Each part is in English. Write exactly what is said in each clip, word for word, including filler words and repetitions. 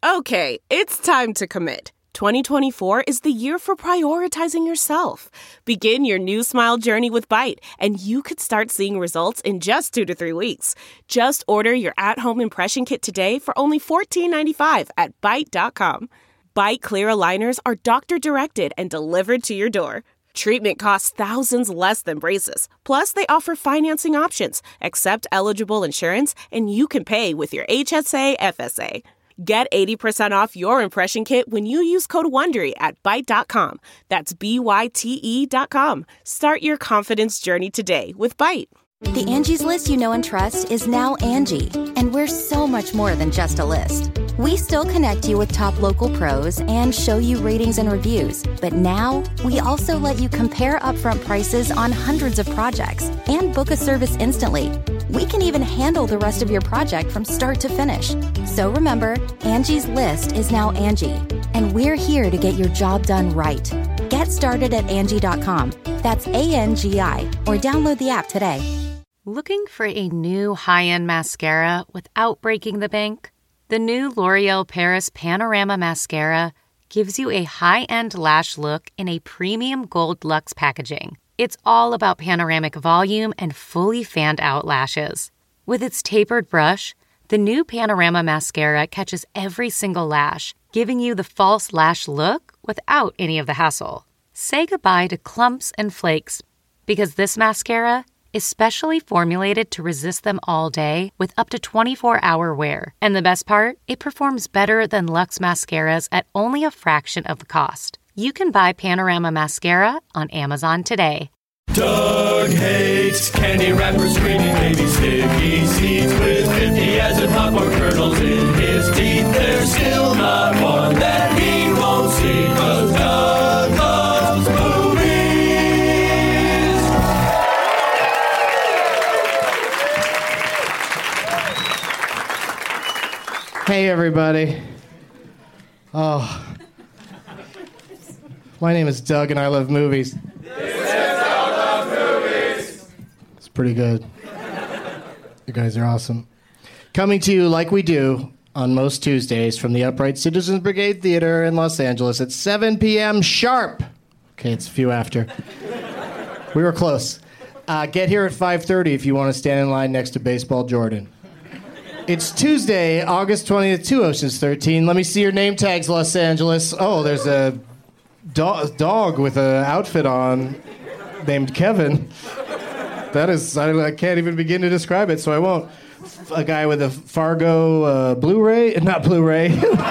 Okay, it's time to commit. twenty twenty-four is the year for prioritizing yourself. Begin your new smile journey with Byte, and you could start seeing results in just two to three weeks. Just order your at-home impression kit today for only fourteen ninety-five at byte dot com. Byte clear aligners are doctor-directed and delivered to your door. Treatment costs thousands less than braces. Plus, they offer financing options, accept eligible insurance, and you can pay with your H S A F S A. Get eighty percent off your impression kit when you use code WONDERY at byte dot com. That's B Y T E dot com. Start your confidence journey today with Byte. The Angie's List you know and trust is now Angie, and we're so much more than just a list. We still connect you with top local pros and show you ratings and reviews, but now we also let you compare upfront prices on hundreds of projects and book a service instantly. We can even handle the rest of your project from start to finish. So remember, Angie's List is now Angie, and we're here to get your job done right. Get started at Angie dot com. That's A N G I, or download the app today. Looking for a new high-end mascara without breaking the bank? The new L'Oreal Paris Panorama Mascara gives you a high-end lash look in a premium gold luxe packaging. It's all about panoramic volume and fully fanned-out lashes. With its tapered brush, the new Panorama Mascara catches every single lash, giving you the false lash look without any of the hassle. Say goodbye to clumps and flakes, because this mascara is specially formulated to resist them all day with up to twenty-four hour wear. And the best part? It performs better than Luxe mascaras at only a fraction of the cost. You can buy Panorama Mascara on Amazon today. Doug hates candy wrappers, screaming baby sticky seeds with fifty as in popcorn kernels in his teeth. There's still not one that he won't see, 'cause Doug loves movies. Hey, everybody. Oh. My name is Doug, and I love movies. This is Doug Loves Movies. It's pretty good. You guys are awesome. Coming to you like we do on most Tuesdays from the Upright Citizens Brigade Theater in Los Angeles at seven p.m. sharp. Okay, it's a few after. We were close. Uh, get here at five thirty if you want to stand in line next to Baseball Jordan. It's Tuesday, August twentieth, two Oceans thirteen. Let me see your name tags, Los Angeles. Oh, there's a do- dog with an outfit on named Kevin. That is, I, I can't even begin to describe it, so I won't. A guy with a Fargo uh, Blu-ray, not Blu-ray.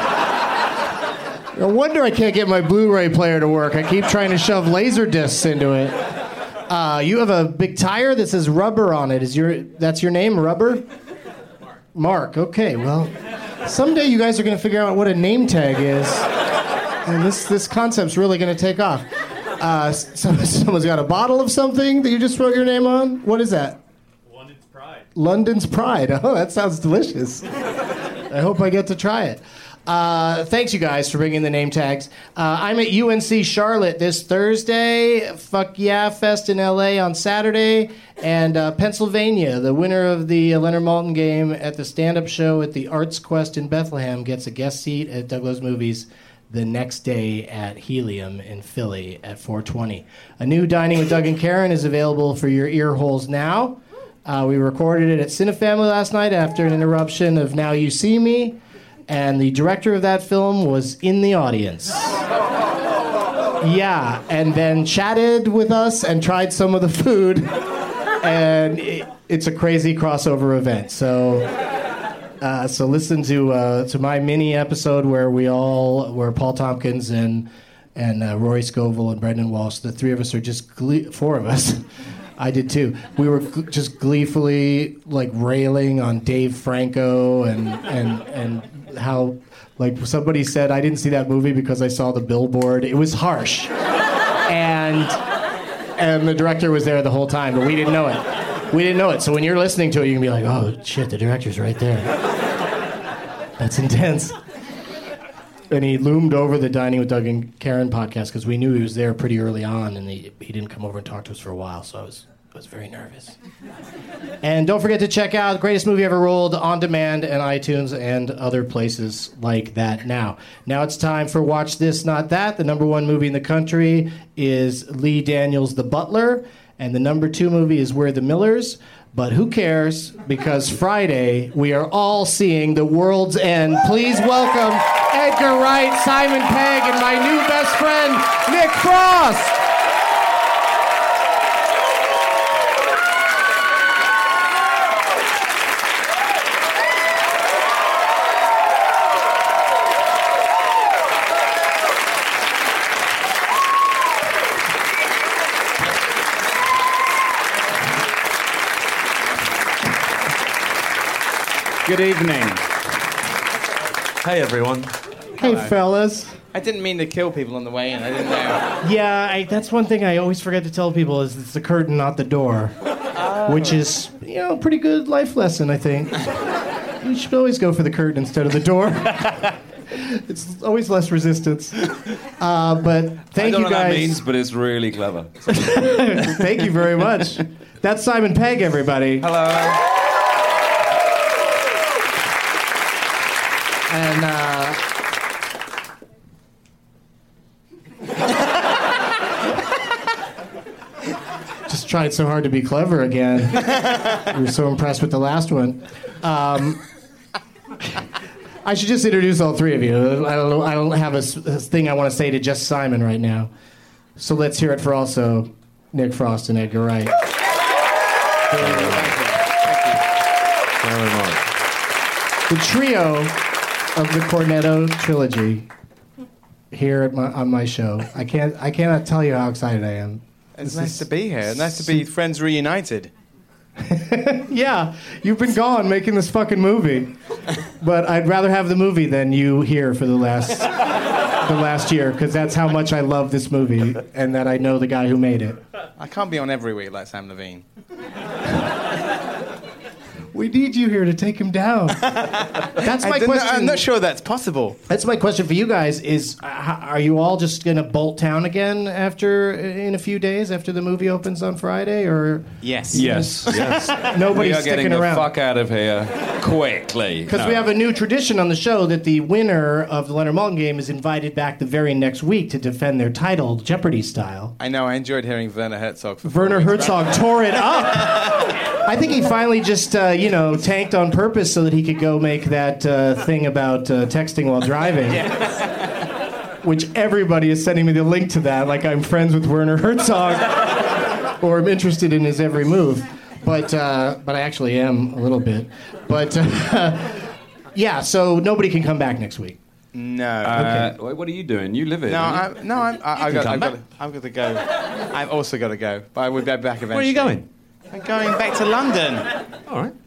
No wonder I can't get my Blu-ray player to work. I keep trying to shove laser discs into it. Uh, you have a big tire that says Rubber on it. Is your that's your name, Rubber? Mark, okay, well, someday you guys are going to figure out what a name tag is, and this this concept's really going to take off. Uh, so, someone's got a bottle of something that you just wrote your name on? What is that? London's Pride. London's Pride. Oh, that sounds delicious. I hope I get to try it. Uh, thanks, you guys, for bringing the name tags. Uh, I'm at U N C Charlotte this Thursday, Fuck Yeah Fest in L A on Saturday, and uh, Pennsylvania, the winner of the uh, Leonard Maltin game at the stand-up show at the Arts Quest in Bethlehem, gets a guest seat at Doug Loves Movies the next day at Helium in Philly at four twenty. A new Dining with Doug and Karen is available for your ear holes now. Uh, we recorded it at Cinefamily last night after an interruption of Now You See Me. And the director of that film was in the audience. Yeah, and then chatted with us and tried some of the food. And it, it's a crazy crossover event. So uh, so listen to uh, to my mini episode where we all, where Paul Tompkins and and uh, Rory Scovel and Brendan Walsh, the three of us are just, glee- four of us. I did too. We were g- just gleefully like railing on Dave Franco and and and how, like, somebody said, I didn't see that movie because I saw the billboard. It was harsh. And and the director was there the whole time, but we didn't know it. We didn't know it. So when you're listening to it, you can be like, oh, shit, the director's right there. That's intense. And he loomed over the Dining with Doug and Karen podcast because we knew he was there pretty early on, and he, he didn't come over and talk to us for a while, so I was I was very nervous. And don't forget to check out Greatest Movie Ever Rolled on demand and iTunes and other places like that now. Now it's time for Watch This, Not That. The number one movie in the country is Lee Daniels' The Butler, and the number two movie is We're the Millers. But who cares? Because Friday, we are all seeing The World's End. Please welcome Edgar Wright, Simon Pegg, and my new best friend, Nick Frost. Good evening. Hey, everyone. Hey, fellas. I didn't mean to kill people on the way in. I didn't know. Yeah, I, that's one thing I always forget to tell people is it's the curtain, not the door. Oh. Which is, you know, a pretty good life lesson, I think. You should always go for the curtain instead of the door. It's always less resistance. Uh, but thank I don't you know guys. what that means, but it's really clever. Thank you very much. That's Simon Pegg, everybody. Hello. And, uh... just tried so hard to be clever again. We were so impressed with the last one. Um... I should just introduce all three of you. I don't, I don't have a, a thing I want to say to just Simon right now. So let's hear it for also Nick Frost and Edgar Wright. Thank you. Very much. The trio of the Cornetto trilogy here at my, on my show. I can't. I cannot tell you how excited I am. It's This nice is to be here. Nice to be friends reunited. Yeah, you've been gone making this fucking movie, but I'd rather have the movie than you here for the last the last year, because that's how much I love this movie and that I know the guy who made it. I can't be on every week like Sam Levine. We need you here to take him down. That's my I didn't- question. I'm not sure that's possible. That's my question for you guys: Is uh, h- are you all just gonna bolt town again after in a few days after the movie opens on Friday, or Yes. Yes, yes. nobody's We are sticking getting the around? fuck out of here quickly. Because No. we have a new tradition on the show that the winner of the Leonard Maltin game is invited back the very next week to defend their title, Jeopardy style. I know. I enjoyed hearing Werner Herzog. For Werner four weeks back. Herzog tore it up. I think he finally just, uh, you know, tanked on purpose so that he could go make that uh, thing about uh, texting while driving. Which everybody is sending me the link to that, like I'm friends with Werner Herzog, or I'm interested in his every move. But uh, but I actually am a little bit. But uh, yeah, so nobody can come back next week. No. Uh, wait, What are you doing? You live it. no, don't you? I'm, no, I'm, I, I've got, come I've got, back. I've got to go. I've also got to go, but I will be back eventually. Where are you going? I'm going back to London. All right.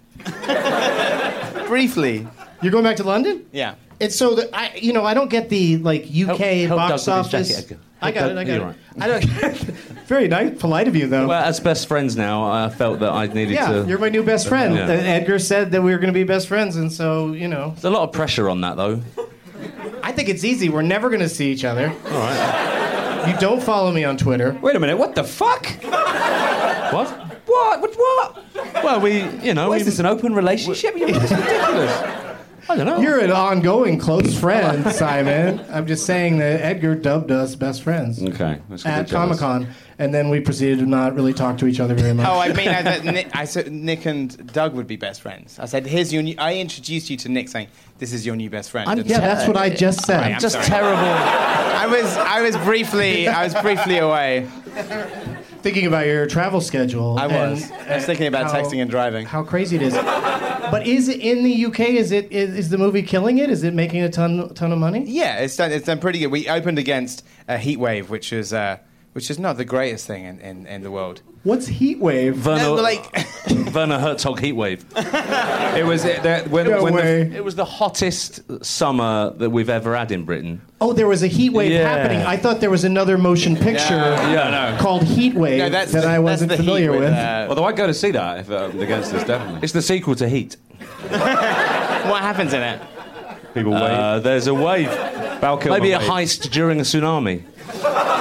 Briefly. You're going back to London? Yeah. It's so that I, you know, I don't get the like U K Help- help box Doug with his office. jacket, Edgar. I Help got it. Doug- I got you're it. I don't. Very nice, polite of you, though. Well, as best friends now, I felt that I needed yeah, to... you're my new best friend. Yeah. Uh, Edgar said that we were going to be best friends, and so you know. There's a lot of pressure on that, though. I think it's easy. We're never going to see each other. All right. You don't follow me on Twitter. Wait a minute. What the fuck? What? What? What? What? Well, we, you know... What, we, is this an open relationship? You It's ridiculous. I don't know. You're an ongoing close friend, Simon. I'm just saying that Edgar dubbed us best friends Okay. Let's at Comic Con, and then we proceeded to not really talk to each other very much. Oh, I mean, I, that Nick, I said Nick and Doug would be best friends. I said, "Here's your new." I introduced you to Nick, saying, "This is your new best friend." I'm And- yeah, that's what I just said. Right, I'm just sorry. terrible. I was, I was briefly, I was briefly away. Thinking about your travel schedule. I was. and- I was thinking about how- texting and driving. How crazy it is. But is it in the U K? Is it is, is the movie killing it? Is it making a ton ton of money? Yeah, it's done. It's done pretty good. We opened against a heat wave, which is, uh, which is not the greatest thing in, in, in the world. What's Heatwave? Werner, No, like, Werner Herzog Heatwave. It was it, that when, No when way. the, It was the hottest summer that we've ever had in Britain. Oh, there was a heat wave Yeah. happening. I thought there was another motion picture Yeah, no. called Heat Wave no, that's that I that's wasn't the familiar heat with. uh, Although I'd go to see that if uh, against this, definitely. It's the sequel to Heat. what happens in it? People wait. Uh, there's a wave. Val Kilmer Maybe a wave. heist during a tsunami.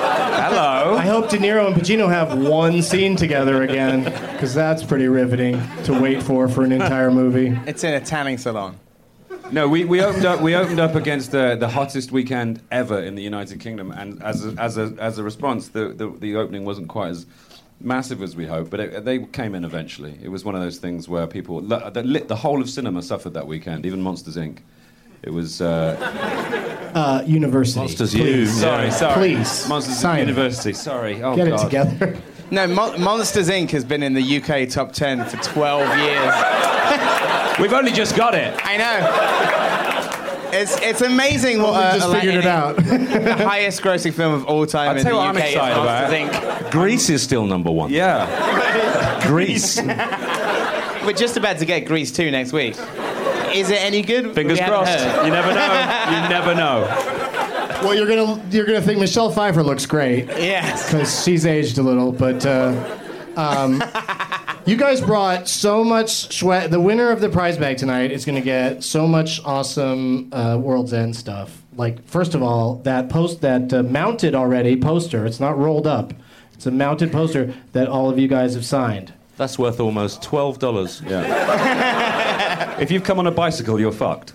Hello. I hope De Niro and Pacino have one scene together again, because that's pretty riveting to wait for for an entire movie. It's in a tanning salon. No, we, we opened up we opened up against the, the hottest weekend ever in the United Kingdom, and as a, as a as a response, the, the the opening wasn't quite as massive as we hoped, but it, they came in eventually. It was one of those things where people the, lit, the whole of cinema suffered that weekend, even Monsters Incorporated. It was uh, uh, University. Monsters Please. U. Sorry, sorry. Please. Monsters Sign it. University. Sorry. Oh, Get God. it together. No, Mo- Monsters Incorporated has been in the U K top ten for twelve years. We've only just got it. I know. It's it's amazing what We uh, just like, figured it out. the highest grossing film of all time I'll in tell the you U what I'm K is excited about. Monsters Incorporated. Greece is still number one. Yeah. Greece. We're just about to get Grease two next week. Is it any good? Fingers We haven't crossed. heard. You never know. You never know. Well, you're gonna you're gonna think Michelle Pfeiffer looks great Yes. because she's aged a little, but uh, um, you guys brought so much sweat. The winner of the prize bag tonight is gonna get so much awesome uh, World's End stuff. Like, first of all, that post that uh, mounted already poster. It's not rolled up. It's a mounted poster that all of you guys have signed. That's worth almost twelve dollars. Yeah. If you've come on a bicycle, you're fucked.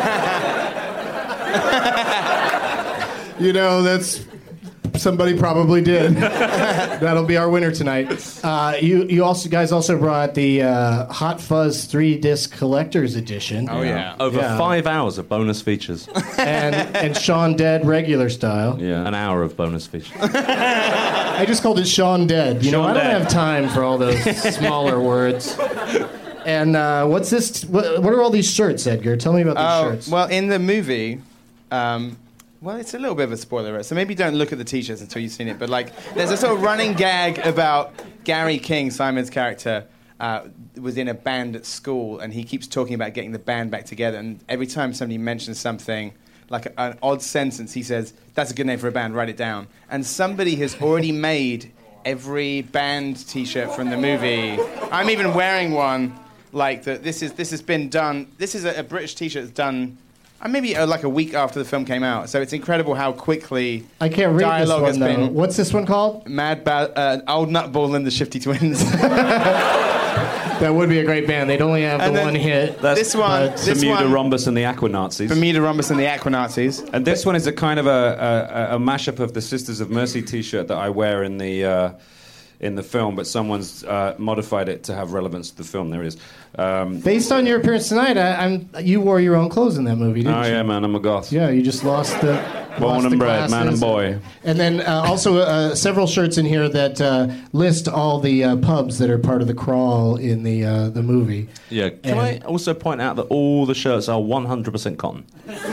You know, that's somebody probably did. That'll be our winner tonight. Uh, you you also guys also brought the uh, Hot Fuzz three disc collector's edition. Oh yeah. Over Yeah. five hours of bonus features. and and Shaun Dead regular style. Yeah. An hour of bonus features. I just called it Shaun Dead. You know, Shaun I don't Dead. have time for all those smaller words. And uh, what's this? What, what are all these shirts, Edgar? Tell me about these Oh, shirts. well, in the movie, um, well, it's a little bit of a spoiler, so maybe don't look at the t-shirts until you've seen it. But like, there's a sort of running gag about Gary King, Simon's character, uh, was in a band at school, and he keeps talking about getting the band back together. And every time somebody mentions something, like a, an odd sentence, he says, "That's a good name for a band. Write it down." And somebody has already made every band t-shirt from the movie. I'm even wearing one. Like that, this is this has been done. This is a, a British T-shirt that's done, uh, maybe uh, like a week after the film came out. So it's incredible how quickly I can't read this dialogue one has though. been. What's this one called? Mad ba- uh, Old Nutball and the Shifty Twins. That would be a great band. They'd only have And the then one hit. That's this one, but this Bermuda one, Rhombus and the Aquanazis. Bermuda Rhombus and the Aquanazis. And this one is a kind of a, a, a mashup of the Sisters of Mercy T-shirt that I wear in the uh, in the film, but someone's uh, modified it to have relevance to the film. There it is. Um, Based on your appearance tonight, I, I'm you wore your own clothes in that movie, didn't oh you? yeah, man, I'm a goth. Yeah, you just lost the Born lost and the bred, man and glasses. boy. And then uh, also uh, several shirts in here that uh, list all the uh, pubs that are part of the crawl in the uh, the movie. Yeah. Can I And- also point out that all the shirts are one hundred percent cotton?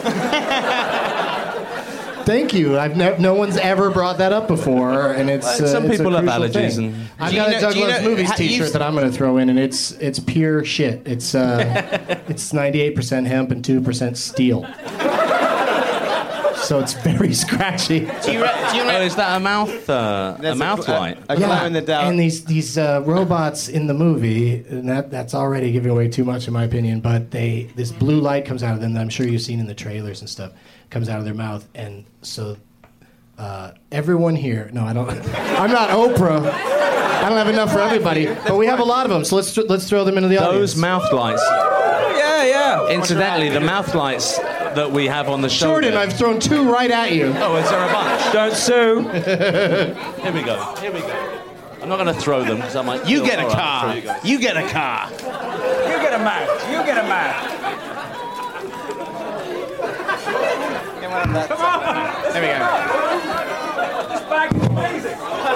Thank you. I've ne- no one's ever brought that up before, and it's Well, uh, some it's a people have crucial allergies thing. and- I've Do you got know- a do Doug you Loves know- Movies ha- T-shirt you've- that I'm going to throw in, and it's it's pure shit. It's uh, it's ninety-eight percent hemp and two percent steel. So it's very scratchy. Do you, re- do you Oh, re- is that a mouth uh, a There's mouth a, light? A, a glow in the dark. And these these uh, robots in the movie, and that that's already giving away too much in my opinion. But they this blue light comes out of them that I'm sure you've seen in the trailers and stuff. Comes out of their mouth, and so uh, everyone here. No, I don't. I'm not Oprah. I don't have enough for everybody, but we have a lot of them. So let's let's throw them into the audience. Those mouth lights. Yeah, yeah. Incidentally, the mouth lights that we have on the shoulder. Jordan, I've thrown two right at you. Oh, is there a bunch? Don't sue. Here we go. Here we go. I'm not going to throw them because I might. you kill- get a all right, car. throw you guys. You get a car. You get a mouth. You get a mouth. Come on. There we go. This bag is amazing.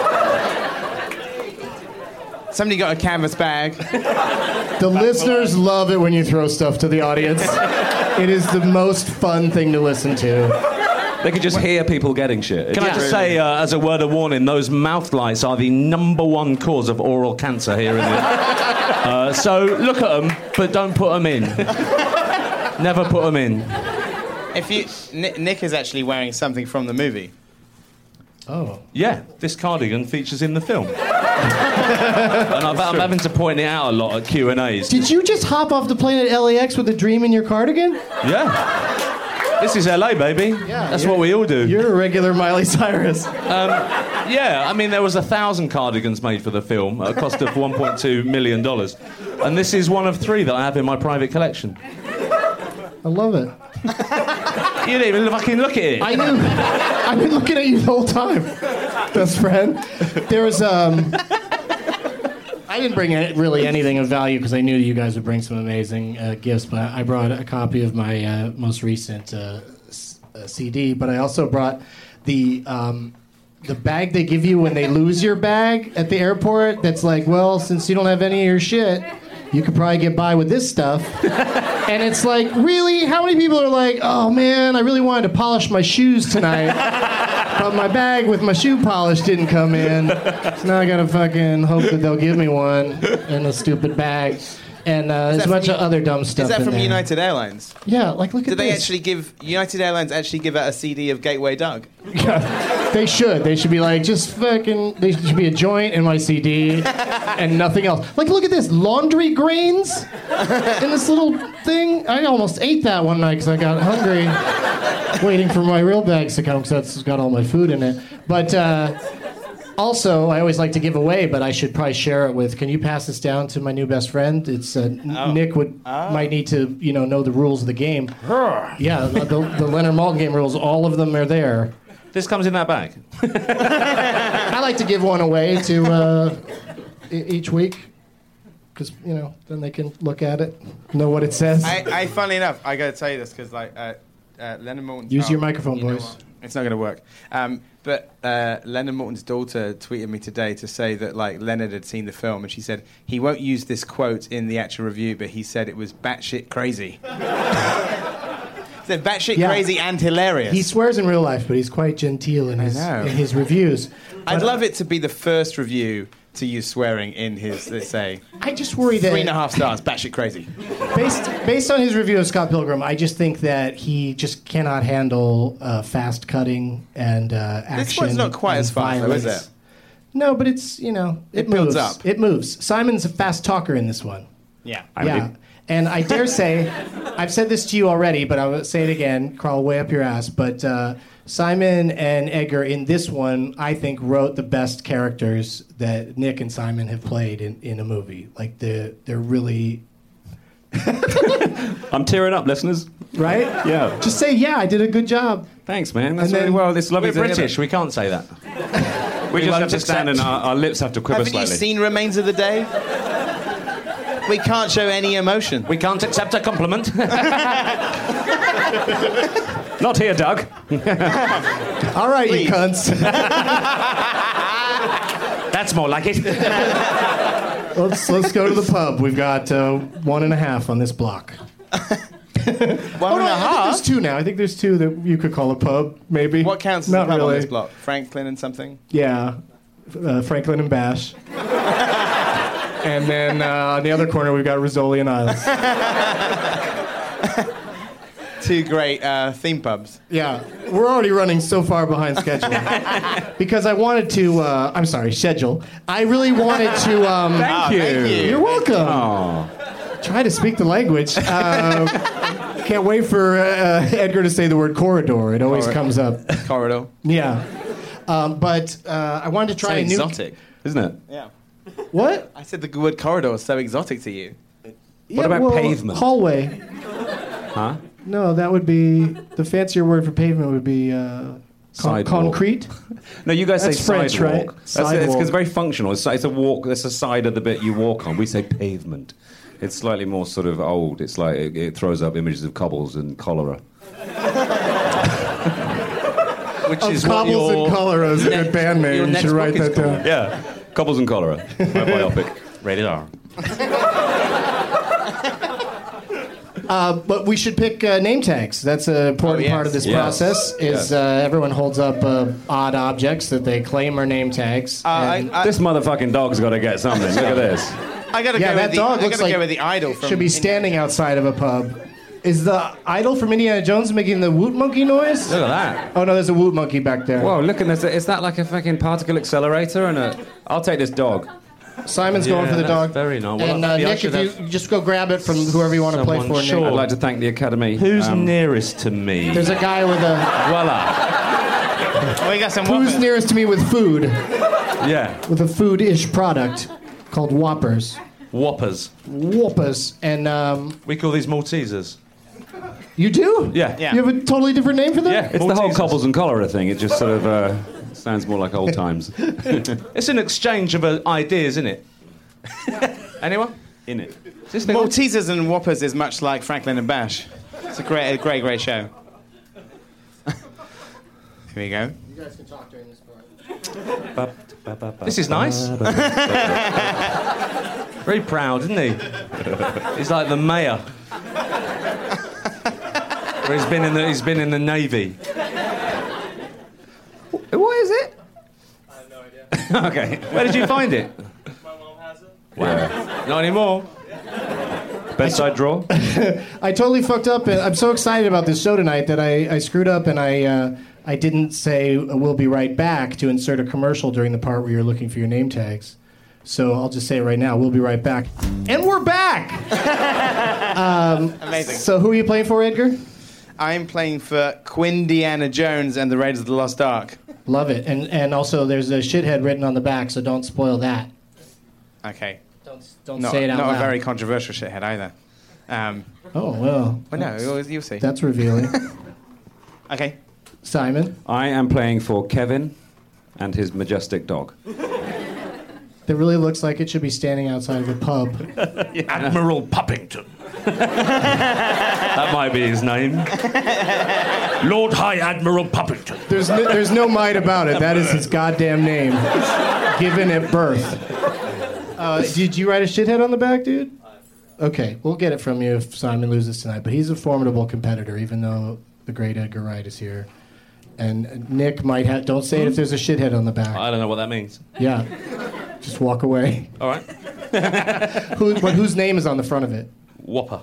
Somebody got a canvas bag. The listeners love it when you throw stuff to the audience. It is the most fun thing to listen to. They could just hear people getting shit. Can I just say, uh, as a word of warning, those mouth lights are the number one cause of oral cancer here in the. Uh, so look at them, but don't put them in. Never put them in. If you, Nick, Nick is actually wearing something from the movie. Oh. Yeah, this cardigan features in the film. And I've, I'm having to point it out a lot at Q and A's. Did you just hop off the plane at L A X with a dream in your cardigan? Yeah. This is L A, baby. Yeah, That's you're- what we all do. You're a regular Miley Cyrus. Yeah, I mean, there was a thousand cardigans made for the film at a cost of one point two million dollars. And this is one of three that I have in my private collection. I love it. You didn't even fucking look at it. I knew. I've been looking at you the whole time, best friend. There was, um... I didn't bring any, really anything of value because I knew you guys would bring some amazing uh, gifts, but I brought a copy of my uh, most recent uh, s- uh, C D, but I also brought the... Um, the bag they give you when they lose your bag at the airport that's like, well, since you don't have any of your shit, you could probably get by with this stuff. And it's like, really? How many people are like, oh man, I really wanted to polish my shoes tonight, but my bag with my shoe polish didn't come in. So now I gotta fucking hope that they'll give me one in a stupid bag. And uh, there's a bunch of other dumb stuff Is that in from there. United Airlines? Yeah, like look at Did this. they actually give United Airlines actually give out a C D of Gateway Doug? Yeah, they should. They should be like, just fucking, they should be a joint in my C D and nothing else. Like, look at this, laundry grains in this little thing. I almost ate that one night because I got hungry waiting for my real bags to come because that's got all my food in it. But uh, also, I always like to give away, but I should probably share it with, can you pass this down to my new best friend? It's uh, Oh. Nick would might need to, you know, know the rules of the game. Yeah, the, the Leonard Maltin game rules, all of them are there. This comes in that bag. I like to give one away to uh, e- each week because you know then they can look at it, know what it says. I, I funnily enough, I gotta tell you this because like uh, uh, Leonard Maltin. Use your microphone, you know boys. what? It's not gonna work. Um, but uh, Leonard Maltin's daughter tweeted me today to say that like Leonard had seen the film and she said he won't use this quote in the actual review, but he said it was batshit crazy. Said batshit Yeah. crazy and hilarious. He swears in real life, but he's quite genteel in his know. in his reviews. I'd But love it to be the first review to use swearing in his, let's say, I just worry that three and a half stars, batshit crazy. based based on his review of Scott Pilgrim, I just think that he just cannot handle uh, fast cutting and uh, action. This one's not quite and as fast, though, is violence. it? No, but it's you know it, It builds moves. up. It moves. Simon's a fast talker in this one. Yeah. Yeah. And I dare say, I've said this to you already, but I'll say it again, crawl way up your ass. But uh, Simon and Edgar in this one, I think, wrote the best characters that Nick and Simon have played in, in a movie. Like, they're, they're really... I'm tearing up, listeners. Right? Yeah. Just say, yeah, I did a good job. Thanks, man. That's And then- really well. It's lovely We're to hear British, that. we can't say that. We just won't have to stand accept- and our, our lips have to quiver Haven't slightly. you seen Remains of the Day? We can't show any emotion. We can't accept a compliment. Not here, Doug. All right, Please. you cunts. That's more like it. let's, let's go to the pub. We've got uh, one and a half on this block. One Oh, and no, a I think half? there's two now. I think there's two that you could call a pub, maybe. What counts as Not a pub really. on this block? Franklin and something? Yeah, uh, Franklin and Bash. And then uh, on the other corner, we've got Rizzoli and Isles. Two great uh, theme pubs. Yeah, we're already running so far behind schedule. Because I wanted to, uh, I'm sorry, schedule. I really wanted to... Um, Ah, you. Thank you. You're welcome. Oh. Try to speak the language. Uh, can't wait for uh, Edgar to say the word corridor. It always Corri- comes up. Corridor. Yeah. Um, but uh, I wanted to So try a new... exotic. Isn't it? Yeah. What? I said the word corridor is so exotic to you. Yeah, about well, pavement? Hallway. Huh? No, that would be the fancier word for pavement would be uh, con- Sidewalk. concrete. No, you guys That's say French, sidewalk. right? That's, it's, Sidewalk. it's very functional. It's, it's a walk. That's a side of the bit you walk on. We say pavement. It's slightly more sort of old. It's like it, it throws up images of cobbles and cholera. Which Of is what cobbles your- and cholera is a good band name. your You next should write book is that down. called. Yeah, cobbles and cholera. My biopic. Rated R. Uh, but we should pick uh, name tags. That's an important Oh, yes. part of this Yes. process. Is Yes. uh, everyone holds up uh, odd objects that they claim are name tags. Uh, I, and I, This motherfucking dog's got to get something. Look at this. I gotta yeah, go that with the, dog I looks gotta like go with the idol from should be Indiana standing outside of a pub. Is the idol from Indiana Jones making the woot monkey noise? Look at that. Oh no, there's a woot monkey back there. Whoa, look at this. Is that like a fucking particle accelerator? And a... I'll take this dog. Simon's Yeah, going for the that's dog. very nice. Well, And uh, maybe I Nick, should if you have just go grab it from whoever you want to play someone for. short. Nick. I'd like to thank the Academy. Who's Um, nearest to me? There's a guy with a. Voila. We got some Who's Whoppers. nearest to me with food? Yeah. With a food-ish product called Whoppers. Whoppers. Whoppers. And um, We call these Maltesers. you do? Yeah. Yeah. You have a totally different name for them? Yeah. It's the whole Maltesers. copples and cholera thing. It just sort of uh, sounds more like old times. It's an exchange of uh, ideas, isn't it? Anyone? In it. This thing on? Maltesers and Whoppers is much like Franklin and Bash. It's a great, a great, great show. Here we go. You guys can talk during this part. This is nice. Very proud, isn't he? He's like the mayor. Where he's been in the he's been in the navy. What is it? I have no idea. Okay. Where did you find it? My mom has it. Wow. Not anymore. Bedside drawer? I totally fucked up. And I'm so excited about this show tonight that I, I screwed up and I uh, I didn't say uh, we'll be right back to insert a commercial during the part where you're looking for your name tags. So I'll just say it right now. We'll be right back. And we're back! um, Amazing. So who are you playing for, Edgar? I'm playing for Quindiana Jones and the Raiders of the Lost Ark. Love it. And and also there's a shithead written on the back, so don't spoil that. Okay. Don't, don't Not, say it out not loud. a very controversial shithead either. Um, Oh, well. well, no, you'll, you'll see. That's revealing. Okay. Simon? I am playing for Kevin and his majestic dog. That really looks like it should be standing outside of a pub. Admiral Puppington. That might be his name. Lord High Admiral Puppington. There's no, there's no might about it. That is his goddamn name, given at birth. Uh, did you write a shithead on the back, dude? Okay, we'll get it from you if Simon loses tonight. But he's a formidable competitor, even though the great Edgar Wright is here. And Nick might have. Don't say it if there's a shithead on the back. I don't know what that means. Yeah, just walk away. All right. Who, but whose name is on the front of it? Whopper.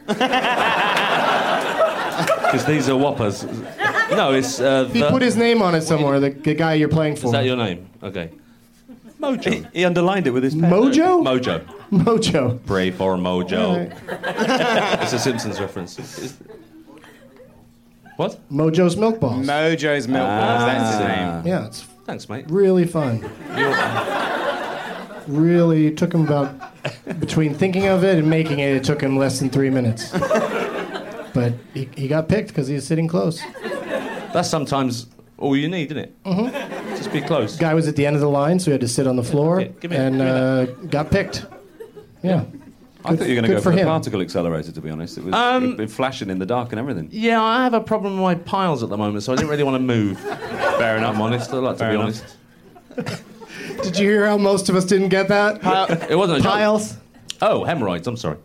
Because these are Whoppers. No, it's uh, If you the... put his name on it somewhere, the, the guy you're playing for. Is that your name? Okay. Mojo. He underlined it with his pen. Mojo? Mojo. Mojo. Pray for Mojo. All right. It's a Simpsons reference. Is- What? Mojo's Milk Balls. Mojo's Milk Balls, that's his name. Yeah, it's Thanks, mate. really fun. Really took him about between thinking of it and making it. It took him less than three minutes. But he, he got picked because he was sitting close. That's sometimes all you need, isn't it? Mm-hmm. Just be close. Guy was at the end of the line, so he had to sit on the floor Okay, give me- and give me uh, got picked. Yeah. I thought you were going to good go for for, a him. particle accelerator, to be honest. It was Um, it'd been flashing in the dark and everything. Yeah, I have a problem with my piles at the moment, so I didn't really want to move. Fair enough. I'm honest. I like to Fair be enough. honest. Did you hear how most of us didn't get that? It wasn't a joke. Piles. Oh, hemorrhoids. I'm sorry.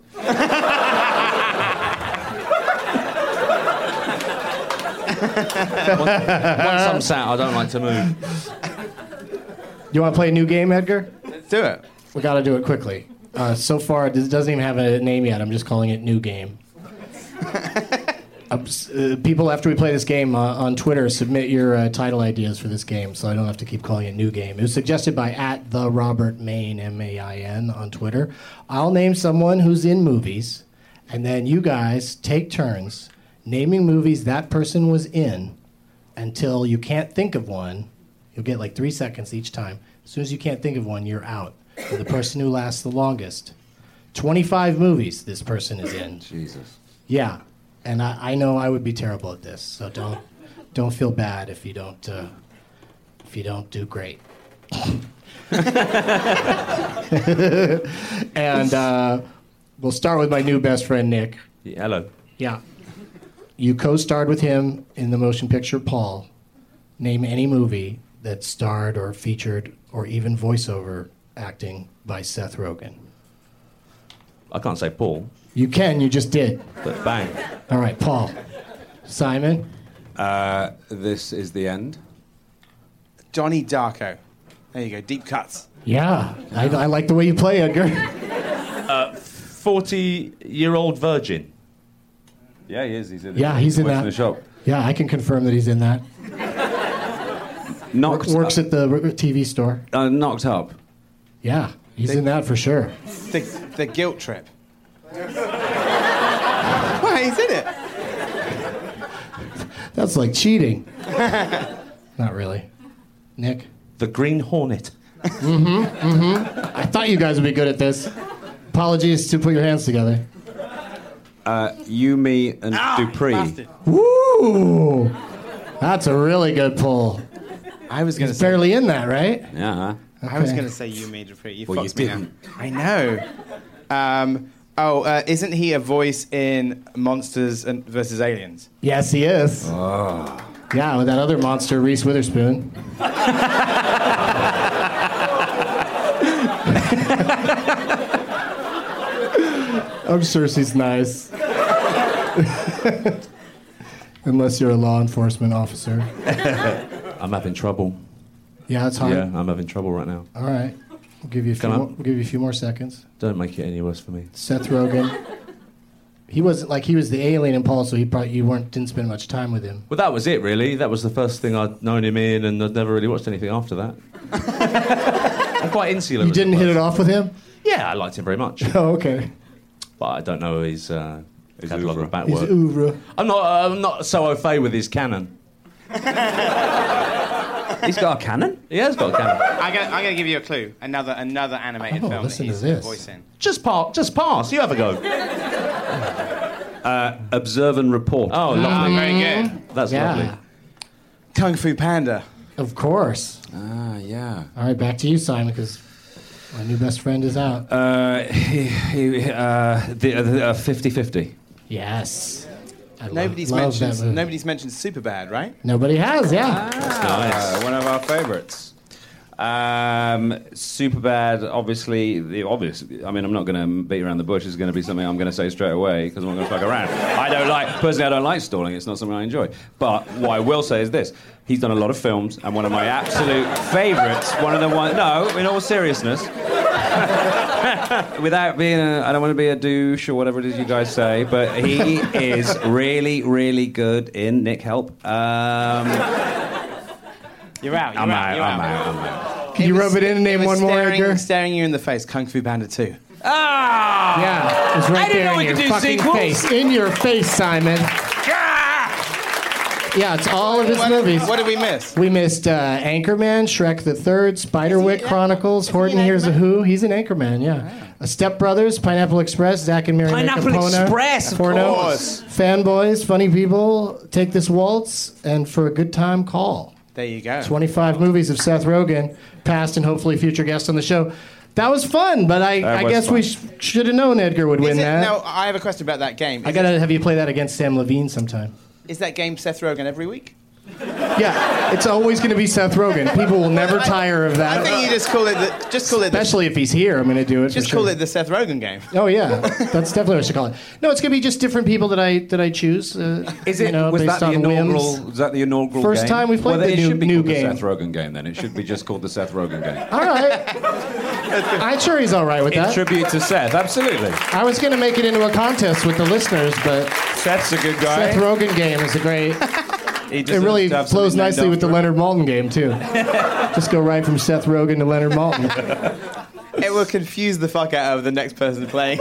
Once I'm sat, I don't like to move. You want to play a new game, Edgar? Let's do it. We got to do it quickly. Uh, so far, it doesn't even have a name yet. I'm just calling it New Game. uh, s- uh, people, after we play this game uh, on Twitter, submit your uh, title ideas for this game, so I don't have to keep calling it New Game. It was suggested by at the Robert Main M A I N on Twitter. I'll name someone who's in movies, and then you guys take turns naming movies that person was in until you can't think of one. You'll get like three seconds each time. As soon as you can't think of one, you're out. And the person who lasts the longest. twenty-five movies this person is in. Jesus. Yeah, and I, I know I would be terrible at this, so don't don't feel bad if you don't uh, if you don't do great. And uh, we'll start with my new best friend Nick. Yeah, hello. Yeah, you co-starred with him in the motion picture Paul. Name any movie that starred or featured or even voiceover acting by Seth Rogen. I can't say Paul, You can, you just did. but bang. All right, Paul. Simon? Uh, this is the end. Donnie Darko. There you go, deep cuts. Yeah, I, I like the way you play, Edgar. forty-year-old virgin. Yeah, he is. He's in. Yeah, he's in works that. the shop. Yeah, I can confirm that he's in that. Knocked. Works at the r- T V store. Uh, knocked up. Yeah. He's in that for sure. The, the guilt trip. Well, he's in it. That's like cheating. Not really. Nick? The Green Hornet. Mm-hmm, mm-hmm. I thought you guys would be good at this. Apologies to put your hands together. Uh, you, me, and Ah, Dupree. bastard. Woo! That's a really good pull. I was going to He's say... barely in that, right? Yeah. I was Okay. going to say you, me, Dupree. You Well, fucked you me up. didn't. I know. Um, oh, uh, isn't he a voice in Monsters and versus Aliens? Yes, he is. Oh. Yeah, with that other monster, Reese Witherspoon. I'm sure she's nice. Unless you're a law enforcement officer. I'm having trouble. Yeah, it's hard. Yeah, I'm having trouble right now. All right. We'll give you a few Can I- more, we'll give you a few more seconds. Don't make it any worse for me. Seth Rogen. He wasn't like he was the alien in Paul, so he probably you weren't didn't spend much time with him. Well, that was it, really. That was the first thing I'd known him in, and I'd never really watched anything after that. I'm quite insular. You as a didn't hit it person. off with him? Yeah, I liked him very much, Oh, okay. but I don't know his, uh, his His catalogue oeuvre. of back He's work. oeuvre. I'm not. Uh, I'm not so au fait with his canon. He's got a cannon? He has got a canon. I'm going I'm to give you a clue. Another another animated Oh, film listen that to he's this. voicing. Just pass. Just pass. You have a go. Uh, observe and report. Oh, Ah, lovely. very good. That's Yeah. lovely. Kung Fu Panda. Of course. Ah, yeah. All right, back to you, Simon, because my new best friend is out. Uh, he, he, uh, the, uh, the, uh, fifty-fifty. Yes. I love- Nobody's love mentioned that movie. nobody's mentioned Superbad, right? Nobody has, yeah. Ah, one of our favourites. Um, Superbad, obviously, the obvious. I mean, I'm not going to beat around the bush. It's going to be something I'm going to say straight away because I'm not going to fuck around. I don't like, personally, I don't like stalling. It's not something I enjoy. But what I will say is this: he's done a lot of films, and one of my absolute favourites, one of the one. No, in all seriousness, without being, a, I don't want to be a douche or whatever it is you guys say, but he is really, really good in Nick Help. Um, You're out. You're I'm out. out. You're I'm out. out. I'm out. Can you rub it in and name was one more, staring, Edgar? Staring you in the face. Kung Fu Panda two. Ah! Yeah, it's right I didn't there know in we your could do fucking sequels. face. In your face, Simon. Yeah, it's all of his What, movies. what did we miss? We missed uh, Anchorman, Shrek the Third, Spiderwick Chronicles, Horton Hears a Who. He's in Anchorman, yeah. Uh, Step Brothers, Pineapple Express, Zach and Mary Pineapple Capona, Express, of Porno, course. Fanboys, Funny People, Take This Waltz, and For a Good Time, Call. There you go. twenty-five movies of Seth Rogen, past and hopefully future guest on the show. That was fun, but I, That I was guess we fun. sh- should have known Edgar would Is win it, that. now, I have a question about that game. Is, I gotta have you play that against Sam Levine sometime. it, is that game Seth Rogen every week? Yeah, it's always going to be Seth Rogen. People will never tire of that. I think you just call it the, just call it the, Especially if he's here, I'm going to do it. just for call sure. it the Seth Rogen game. Oh yeah, that's definitely what I should call it. No, it's going to be just different people that I that I choose. Uh, Is it? you know, was based that the on inaugural? whims. Was that the inaugural First game? time we played well, then the it new- should be new called game. the Seth Rogen game. Then it should be just called the Seth Rogen game. All right, I'm sure he's all right with In that. tribute to Seth, absolutely. I was going to make it into a contest with the listeners, but Seth's a good guy. Seth Rogen game is a great. He It deserves really to have flows something named nicely with the after him. Leonard Maltin game too. Just go right from Seth Rogen to Leonard Maltin. It will confuse the fuck out of the next person playing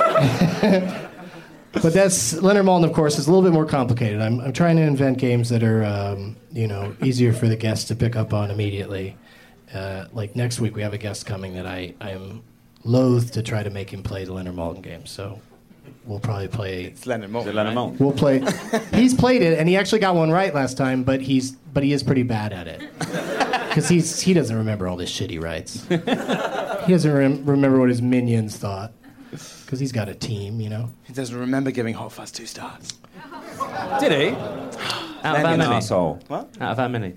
it. But that's Leonard Maltin, of course, is a little bit more complicated. I'm, I'm trying to invent games that are, um, you know, easier for the guests to pick up on immediately. Uh, like next week, we have a guest coming that I, I am loath to try to make him play the Leonard Maltin game. So we'll probably play. It's Leonard Maltin. Is it Leonard right? Maltin? We'll play. He's played it, and he actually got one right last time. But he's but he is pretty bad at it because he's he doesn't remember all this shit he writes. He doesn't rem- remember what his minions thought because he's got a team, you know. He doesn't remember giving Hot Fuzz two stars. Did he? Out of how An many? asshole. What? Out of how many?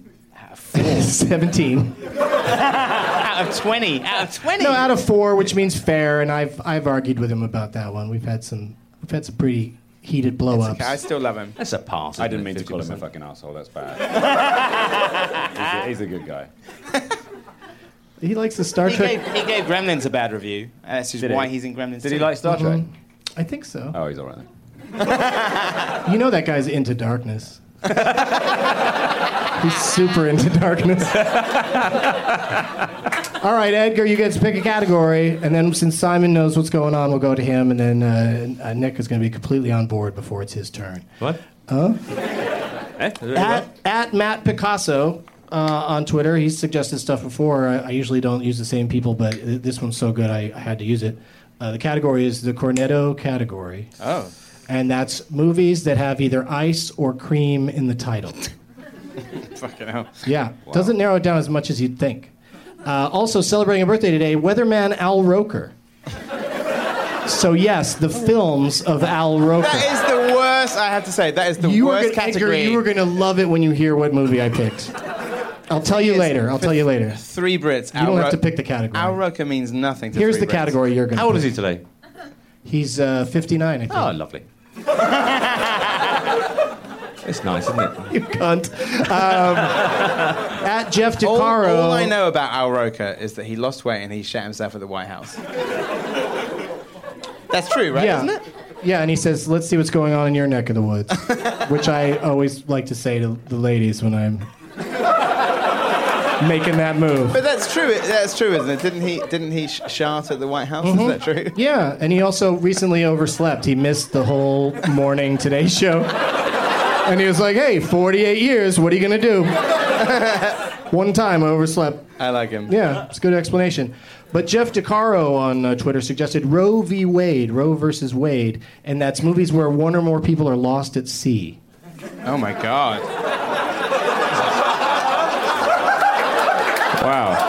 Seventeen. Out of twenty. Out of twenty. No, out of four, which means fair, and I've I've argued with him about that one. We've had some we've had some pretty heated blow-ups. Okay, I still love him. That's a pass. I isn't didn't it? mean to call him a fifty percent. fucking asshole. That's bad. he's, a, he's a good guy. He likes the Star He Trek. gave, he gave Gremlins a bad review. Uh, That's just Did he? why he's in Gremlins. Did he two. like Star Trek? Mhm. I think so. Oh, he's all right then. You know that guy's into darkness. He's super into darkness. All right, Edgar, you get to pick a category, and then since Simon knows what's going on, we'll go to him, and then uh, uh, Nick is going to be completely on board before it's his turn. What? Huh? Eh? At, at Matt Picasso uh, on Twitter, he's suggested stuff before. I, I usually don't use the same people, but this one's so good I, I had to use it. Uh, the category is the Cornetto category. Oh. And that's movies that have either ice or cream in the title. Fucking hell. Yeah, wow. Doesn't narrow it down as much as you'd think. Uh, also celebrating a birthday today, weatherman Al Roker. So yes, the films of Al Roker. That is the worst, I have to say. That is the you worst gonna, category. Edgar, you were going to love it when you hear what movie I picked. I'll tell you later. I'll tell you later. Three Brits. You don't have to pick the category. Al Roker means nothing to Here's three the Brits. category you're going to How old pick. is he today? He's uh, fifty-nine, I think. Oh, lovely. It's nice, isn't it? You cunt. Um, at Jeff DeCaro. All, all I know about Al Roker is that he lost weight and he shat himself at the White House. That's true, right? Yeah. Isn't it? Yeah, and he says, let's see what's going on in your neck of the woods. Which I always like to say to the ladies when I'm making that move. But that's true. That's true, isn't it? Didn't he? Didn't he sh- shart at the White House? Mm-hmm. Is that true? Yeah, and he also recently overslept. He missed the whole morning Today Show. And he was like, hey, forty-eight years, what are you going to do? One time I overslept. I like him. Yeah, it's a good explanation. But Jeff DeCaro on uh, Twitter suggested Roe v. Wade, Roe versus Wade, and that's movies where one or more people are lost at sea. Oh, my God. Wow.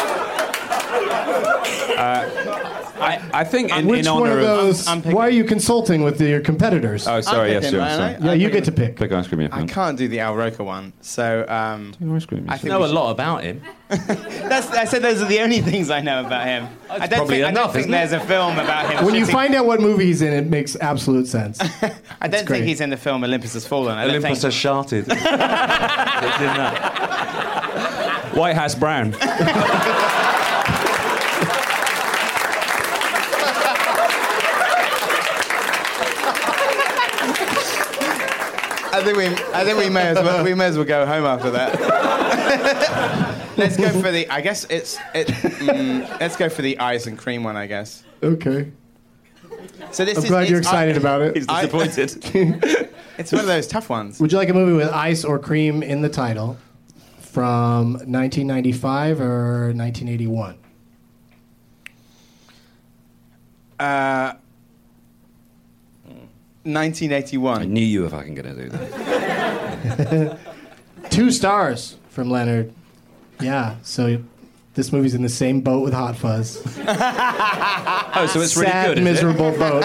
Uh, I, I think in, Which in one honor of those, I'm- I'm picking- why are you consulting with your competitors? Oh, sorry, I'm yes, picking, sure. right? Sorry. yeah, I'm you picking- get to pick. Pick ice cream, yeah. I can't do the Al Roker one, so um, Ice cream. I yes. think know we a should- lot about him. That's, I said those are the only things I know about him. I don't probably think, I enough, don't think isn't there's it? a film about him. When you shitting- find out what movie he's in, it makes absolute sense. I don't great. think he's in the film Olympus Has Fallen. I don't Olympus think... has sharted. Didn't that? White House Brown. I think we, I think we may as well, we may as well go home after that. Let's go for the. I guess it's. It, mm, let's go for the ice and cream one. I guess. Okay. So this I'm is. glad you're it's- excited I- about it. He's disappointed. It's one of those tough ones. Would you like a movie with ice or cream in the title from nineteen ninety-five or nineteen eighty-one? Uh, nineteen I eighty-one. knew you were fucking going to do that. Two stars from Leonard. Yeah, so this movie's in the same boat with Hot Fuzz. Oh, so it's really Sad, good, is miserable boat.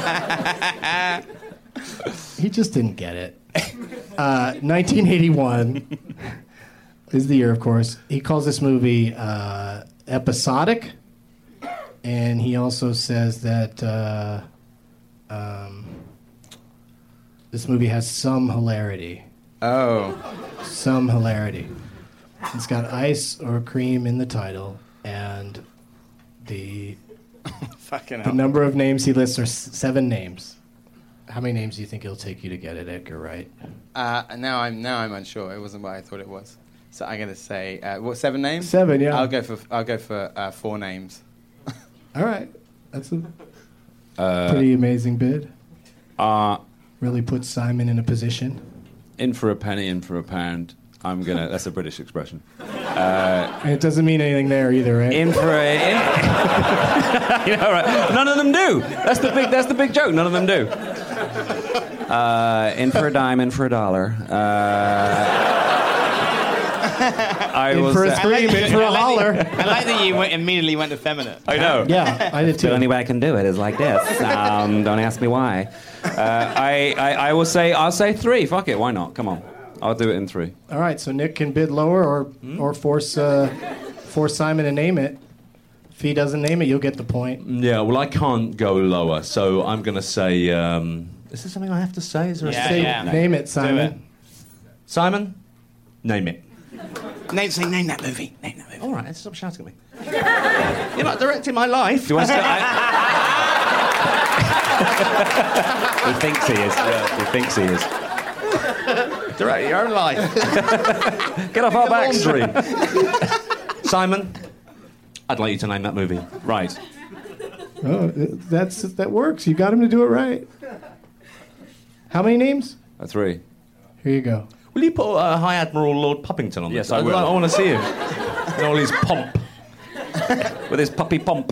He just didn't get it. Uh, nineteen eighty-one is the year, of course. He calls this movie uh, episodic, and he also says that uh, um, this movie has some hilarity. Oh. Some hilarity. It's got ice or cream in the title, and the Fucking the hell. number of names he lists are s- seven names. How many names do you think it'll take you to get it, Edgar Wright? Uh, now I'm now I'm unsure. It wasn't what I thought it was. So I'm gonna say uh, what seven names? Seven, yeah. I'll go for I'll go for uh, four names. All right. That's a Uh, pretty amazing bid. uh, Really puts Simon in a position. in for a penny, in for a pound. I'm going to... That's a British expression. And it doesn't mean anything there either, right? In for a... In, you know, right? None of them do. That's the big. That's the big joke. None of them do. Uh, in for a dime, in for a dollar. Uh, I In will for a say- scream, in for a I like holler. that- I like that you went, immediately went effeminate. I know. Yeah, I did too. The only way I can do it is like this. Um, don't ask me why. Uh, I, I I will say I'll say three. Fuck it. Why not? Come on. I'll do it in three. All right, so Nick can bid lower or or force uh, force Simon to name it. If he doesn't name it, you'll get the point. Yeah, well, I can't go lower, so I'm going to say. Um, is there something I have to say? Is there Yeah, a Say, yeah. Name it, Simon. it. Simon, name it. Name, say, name that movie. Name that movie. All right, stop shouting at me. You're not directing my life. Do you want to? I... he thinks he is. Yeah, he thinks he is. Direct your own life. Get off our back street. Simon, I'd like you to name that movie. Right. Oh, that's that works. You got him to do it right. How many names? A three. Here you go. Will you put uh, High Admiral Lord Puppington on Yes, this? I will. I want to see him. In all his pomp. With his puppy pomp.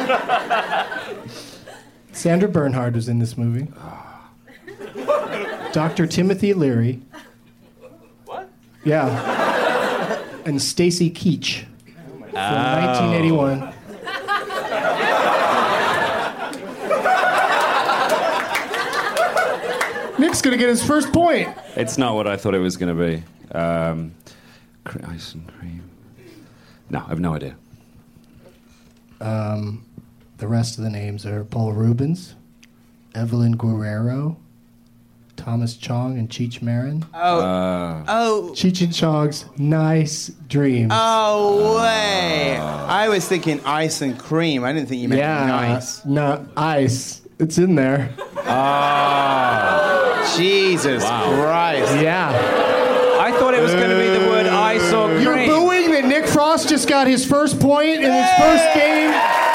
Sandra Bernhard was in this movie. Doctor Timothy Leary. What? Yeah. And Stacy Keach from nineteen eighty-one. Nick's gonna get his first point. It's not what I thought it was going to be. Um, cre- ice and cream. No, I have no idea. Um, the rest of the names are Paul Rubens, Evelyn Guerrero, Thomas Chong, and Cheech Marin. Oh, Uh, oh, Cheech and Chong's Nice Dreams. oh, way! I was thinking ice and cream. I didn't think you meant yeah, nice. no, ice. It's in there. Jesus Christ! Yeah. I thought it was going to be the word ice or cream. You're booing that Nick Frost just got his first point in his first game.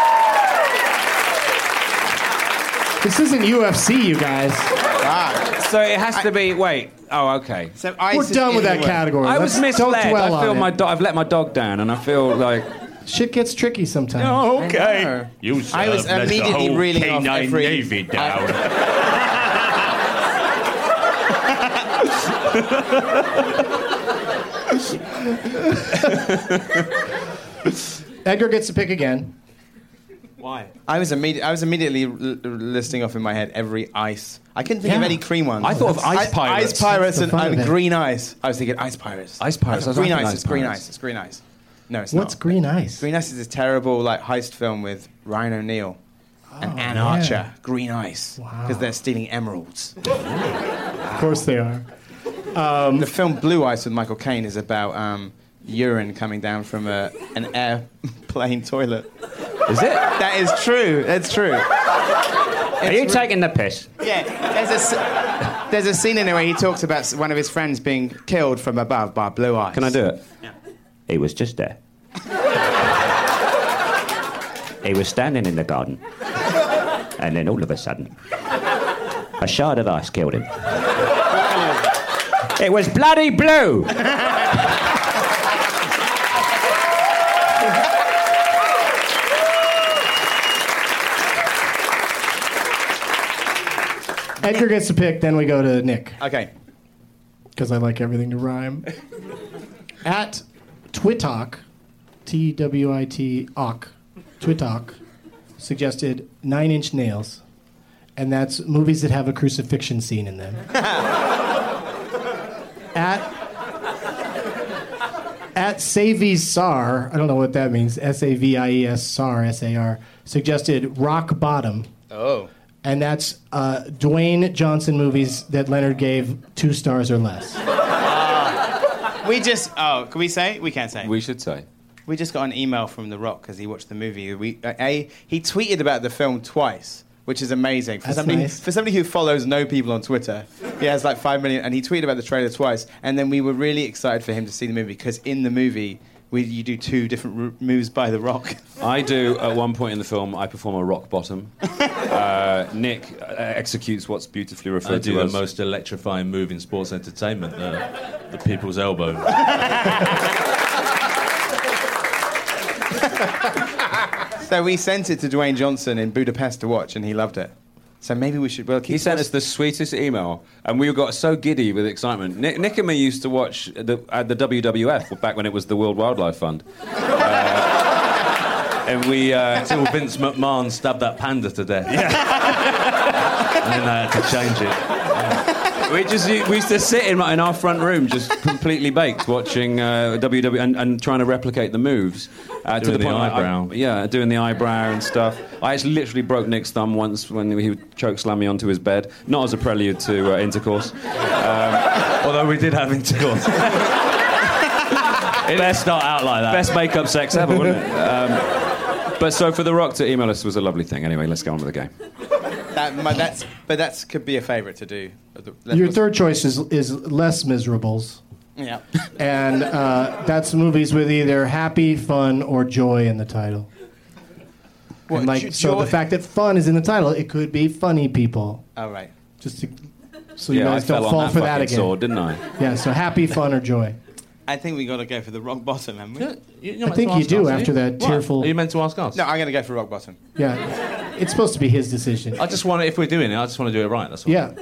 This isn't U F C, you guys. Wow. So it has to be. Wait. Oh, okay. So ice We're is done with in that the word. category. I was Let's- don't misled. dwell I feel on my it. do- I've let my dog down, and I feel like. Shit gets tricky sometimes. Oh, I okay. know. You I was served immediately the whole reeling off K nine every- Navy down. Edgar gets to pick again. Why? I was immediate. I was immediately l- listing off in my head every ice. I couldn't think of Yeah. any cream ones. I thought of ice I- pirates. Ice pirates That's and, the fun and of it. green ice. I was thinking ice pirates. Ice pirates. I was Green thinking ice. ice It's green pirates. ice. It's green ice. No, it's What's not. Green Ice? Green Ice is this terrible like heist film with Ryan O'Neal and Anne yeah. Archer. Green Ice Wow. because they're stealing emeralds. Of course they are. The film Blue Ice with Michael Caine is about um, urine coming down from a, an airplane toilet. Is it? That is true. That's true. Are you taking the piss? Yeah, there's a, s- there's a scene in there where he talks about s- one of his friends being killed from above by blue ice. Can I do it? Yeah. He was just there. He was standing in the garden. And then all of a sudden, a shard of ice killed him. It was bloody blue! Edgar gets to pick, then we go to Nick. Okay. Because I like everything to rhyme. At Twitok, T W I T O C, Twitok, suggested Nine Inch Nails. And that's movies that have a crucifixion scene in them. At At Savies Sar, I don't know what that means, S A V I E S Sar, S A R, suggested Rock Bottom. Oh. And that's uh, Dwayne Johnson movies that Leonard gave two stars or less. We just. Oh, can we say? We can't say. We should say. We just got an email from The Rock because he watched the movie. We, uh, a, he tweeted about the film twice, which is amazing. For That's somebody, nice. for somebody who follows no people on Twitter, he has like five million, and he tweeted about the trailer twice. And then we were really excited for him to see the movie because in the movie, we, you do two different r- moves by The Rock. I do, at one point in the film, I perform a rock bottom. Uh, Nick uh, executes what's beautifully I referred do to the as... most electrifying move in sports entertainment, uh, the people's elbow. So we sent it to Dwayne Johnson in Budapest to watch, and he loved it. So maybe we should. Well, keep He sent us the sweetest email, and we got so giddy with excitement. Nick, Nick and me used to watch the, at the W W F back when it was the World Wildlife Fund. Uh, and we... Uh, Until Vince McMahon stabbed that panda to death. Yeah. And then they had to change it. We just we used to sit in, in our front room, just completely baked, watching uh, W W E and, and trying to replicate the moves. Uh, to Doing the, the point where I- eyebrow. yeah, doing the eyebrow and stuff. I actually literally broke Nick's thumb once when he would choke slam me onto his bed, not as a prelude to uh, intercourse. Um, Although we did have intercourse. It best start out like that. best makeup sex ever, wouldn't it? Um, but so for The Rock to email us was a lovely thing. Anyway, let's go on with the game. That that, my, that's, but that's could be a favourite to do. Let's Your put- third choice is is Les Miserables, Yeah. and uh, that's movies with either happy, fun, or joy in the title. What, And like, jo- so the joy- fact that fun is in the title, it could be funny people. Oh, right. Just to, so you Yeah, I guys don't fell on fall that for that fucking again. sword, didn't I? Yeah, so happy, fun, or joy. I think we got to go for the rock bottom, haven't we? You- you're I meant think to you ask do us, after are you? that What? tearful- Are you meant to ask us? No, I'm going to go for rock bottom. Yeah, it's supposed to be his decision. I just want to, if we're doing it, I just want to do it right. That's all. Yeah.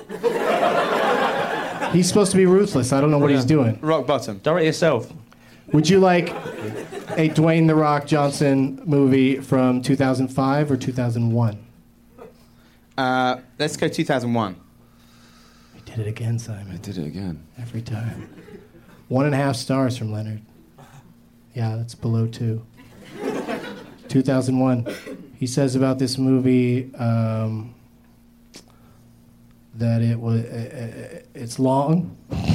He's supposed to be ruthless. I don't know what he's doing. Rock bottom. Direct yourself. Would you like a Dwayne The Rock Johnson movie from two thousand five or two thousand one? Uh, let's go two thousand one. We did it again, Simon. I did it again. Every time. One and a half stars from Leonard. Yeah, that's below two. two thousand one. He says about this movie um, that it was uh, uh, it's long.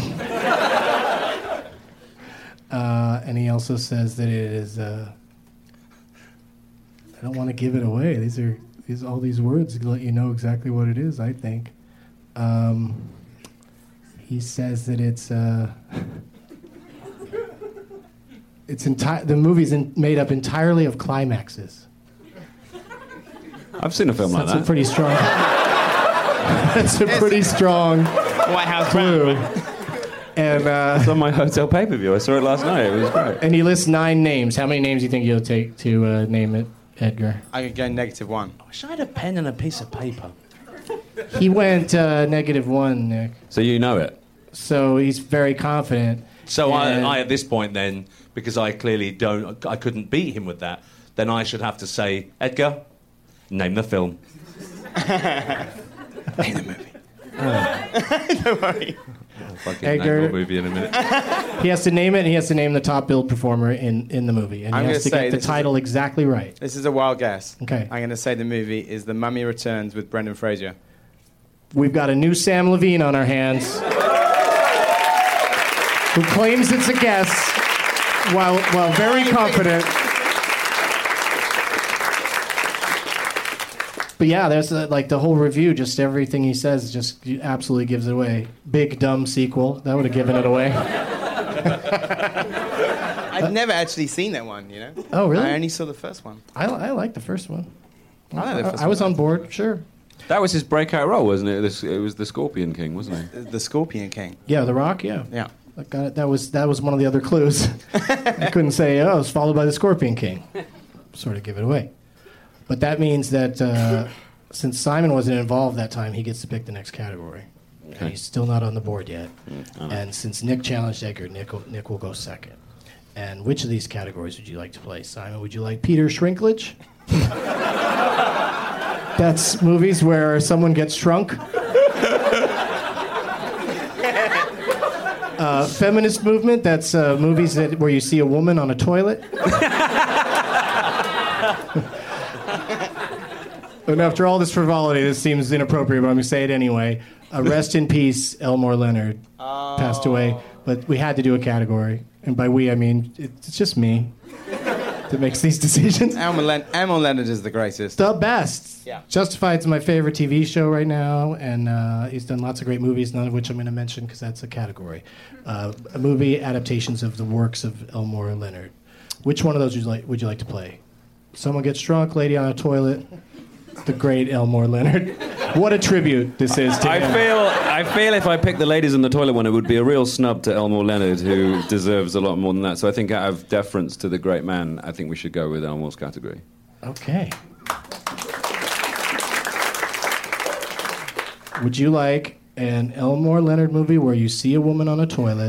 uh, and he also says that it is. Uh, I don't want to give it away. These are these all these words let you know exactly what it is. I think. Um, he says that it's. Uh, It's enti- the movie's in- made up entirely of climaxes. I've seen a film like That's that. a pretty strong. That's a pretty strong White House clue. And uh, It's on my hotel pay-per-view. I saw it last night. It was great. and he lists nine names. How many names do you think you'll take to uh, name it, Edgar? I could go negative one. I wish I had a pen and a piece of paper. He went uh, negative one, Nick. So you know it. So he's very confident. So I, And- I, at this point, then, because I clearly don't, I couldn't beat him with that. Then I should have to say, Edgar, name the film. Name the movie. Don't worry. I'll fucking Edgar- name the movie in a minute. He has to name it, and he has to name the top billed performer in, in the movie. And I'm he gonna has to say get the this is title exactly right. This is a wild guess. Okay. I'm going to say the movie is The Mummy Returns with Brendan Fraser. We've got a new Sam Levine on our hands who claims it's a guess while, while very confident. But yeah, there's uh, like the whole review, just everything he says just absolutely gives it away. Big, dumb sequel. That would have given it away. I've never actually seen that one, you know? Oh, really? I only saw the first one. I, I like the first one. I like the first I was one. on board, sure. That was his breakout role, wasn't it? This, it was the Scorpion King, wasn't it? The, the Scorpion King. Yeah, The Rock, yeah. Yeah. I got it. That was that was one of the other clues. I couldn't say, oh, it's followed by the Scorpion King. Sort of give it away. But that means that uh, since Simon wasn't involved that time, he gets to pick the next category. And he's still not on the board yet. And since Nick challenged Edgar, Nick will, Nick will go second. And which of these categories would you like to play, Simon? Would you like Peter Shrinklage? That's movies where someone gets shrunk. Uh, feminist movement, that's uh, movies that, where you see a woman on a toilet. And after all this frivolity, this seems inappropriate, but I'm going to say it anyway. Uh, rest in peace, Elmore Leonard passed away. But we had to do a category. And by we, I mean, it's just me that makes these decisions. Elmer, Len- Elmer Leonard is the greatest. The best. Yeah. Justified's my favorite T V show right now, and uh, he's done lots of great movies, none of which I'm going to mention because that's a category. Uh, a movie adaptations of the works of Elmore Leonard. Which one of those would you like, would you like to play? Someone Gets Drunk, Lady on a Toilet, the great Elmore Leonard. What a tribute this is to I him. feel, I feel if I picked the ladies in the toilet one, it would be a real snub to Elmore Leonard, who deserves a lot more than that. So I think out of deference to the great man, I think we should go with Elmore's category. Okay. Would you like an Elmore Leonard movie where you see a woman on a toilet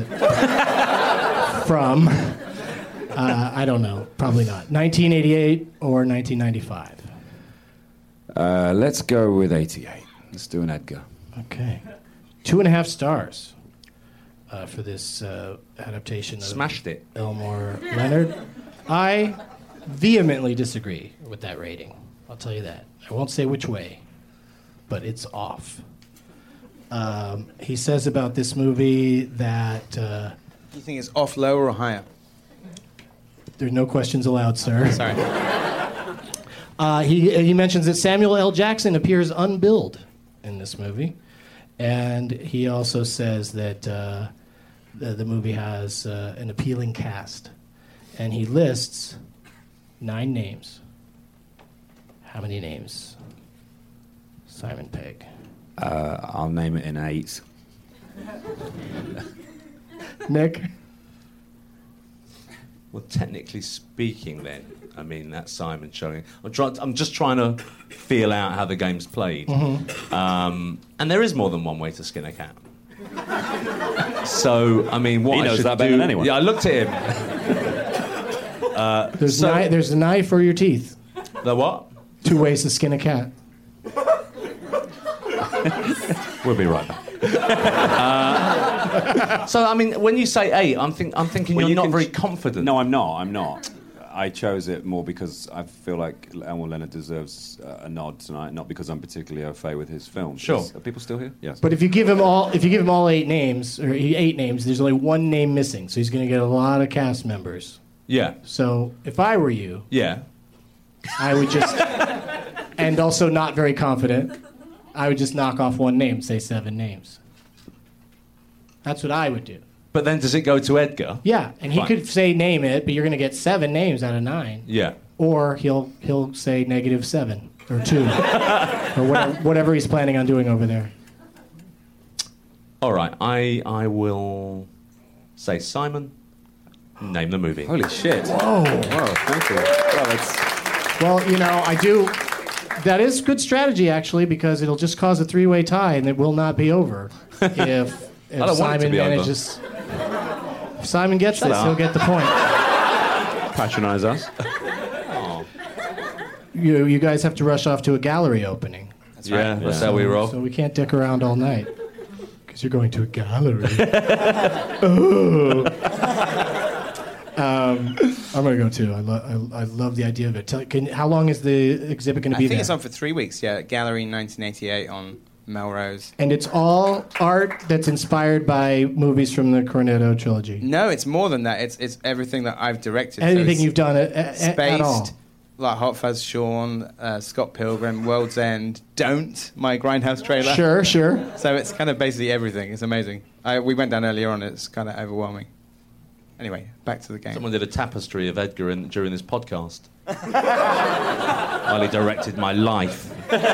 from, uh, I don't know, probably not, nineteen eighty-eight or nineteen ninety-five? Uh, let's go with eighty-eight. Let's do an Edgar. Okay. Two and a half stars uh, for this uh, adaptation of Smashed it. Elmore Leonard. I vehemently disagree with that rating. I'll tell you that. I won't say which way, but it's off. Um, he says about this movie that uh, Do you think it's off, lower, or higher? there's no questions allowed, sir. Sorry. Uh, he, he mentions that Samuel L. Jackson appears unbilled in this movie. And he also says that uh, the, the movie has uh, an appealing cast. And he lists nine names. How many names? Simon Pegg. Uh, I'll name it in eight. Nick? Well, technically speaking, then, I mean, that's Simon showing. I'm, try- I'm just trying to feel out how the game's played. Mm-hmm. Um, and there is more than one way to skin a cat. So, I mean, what He I knows should that better do... than anyone. Yeah, I looked at him. uh, There's, so, kni- there's a knife or your teeth. The what? Two ways to skin a cat. We'll be right back. uh, so, I mean, when you say eight, I'm, think- I'm thinking Well, you're you not can very ch- confident. No, I'm not. I'm not. I chose it more because I feel like Elmore Leonard deserves uh, a nod tonight, not because I'm particularly au fait with his films. Sure. Is- are people still here? Yes. But if you give him all, if you give him all eight names or eight names, there's only one name missing, so he's going to get a lot of cast members. Yeah. So if I were you, Yeah. I would just, and also not very confident, I would just knock off one name, say seven names. That's what I would do. But then does it go to Edgar? Yeah, and he Fine. could say name it, but you're going to get seven names out of nine. Yeah. Or he'll he'll say negative seven or two or whatever, whatever he's planning on doing over there. All right, I I will say Simon. Name the movie. Holy shit. Whoa. Whoa, thank you. Well, that's... Well, you know, I do. That is good strategy, actually, because it'll just cause a three-way tie, and it will not be over if, if I don't want it to Simon be over. manages. If Simon gets Shut this, up. he'll get the point. Patronize us. You you guys have to rush off to a gallery opening, That's yeah, right. That's how we roll. so we can't dick around all night because you're going to a gallery. Oh. Um, I'm gonna go too. I, lo- I, I love the idea of it. Tell, can, how long is the exhibit going to I be think there? it's on for three weeks, yeah. Gallery nineteen eighty-eight on Melrose. And it's all art that's inspired by movies from the Cornetto trilogy. No, it's more than that. It's it's everything that I've directed. So Anything it's you've done at, at, spaced, at all. like Hot Fuzz Shaun, uh, Scott Pilgrim, World's End, Don't, my Grindhouse trailer. Sure, sure. So it's kind of basically everything. It's amazing. I, we went down earlier on. It's kind of overwhelming. Anyway, back to the game. Someone did a tapestry of Edgar in, during this podcast. While he directed my life.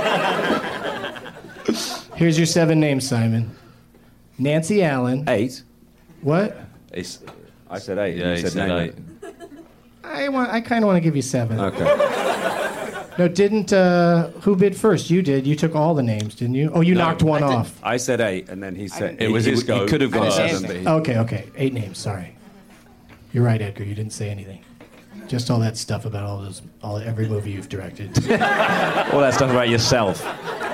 Here's your seven names, Simon. Nancy Allen. Eight? What? It's, I said eight. Yeah, you he said, said name eight. it. I want. I kind of want to give you seven. Okay. No, didn't. Uh, who bid first? You did. You took all the names, didn't you? Oh, you No, knocked one I did- off. I said eight, and then he said... It was he, his he, go He could have gone I didn't seven, say but he... Okay, okay. Eight names. Sorry. You're right, Edgar. You didn't say anything. Just all that stuff about all those, all every movie you've directed. All that stuff about yourself.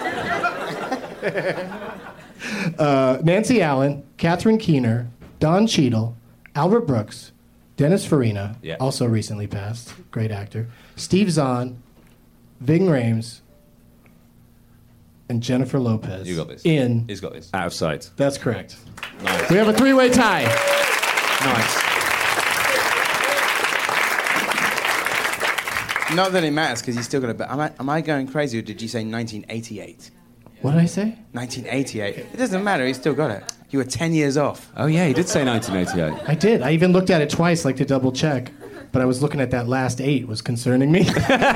uh, Nancy Allen, Catherine Keener, Don Cheadle, Albert Brooks, Dennis Farina, Yeah. also recently passed, great actor, Steve Zahn, Ving Rhames, and Jennifer Lopez. You got this. In. He's got this. Out of sight. That's correct. Nice. We have a three-way tie. Nice. Not that it matters because you still got to. Am I, am I going crazy or did you say nineteen eighty-eight? What did I say? nineteen eighty-eight. It doesn't matter. He still got it. You were ten years off. Oh, yeah, he did say nineteen eighty-eight. I did. I even looked at it twice, like to double check. But I was looking at that last eight was concerning me. All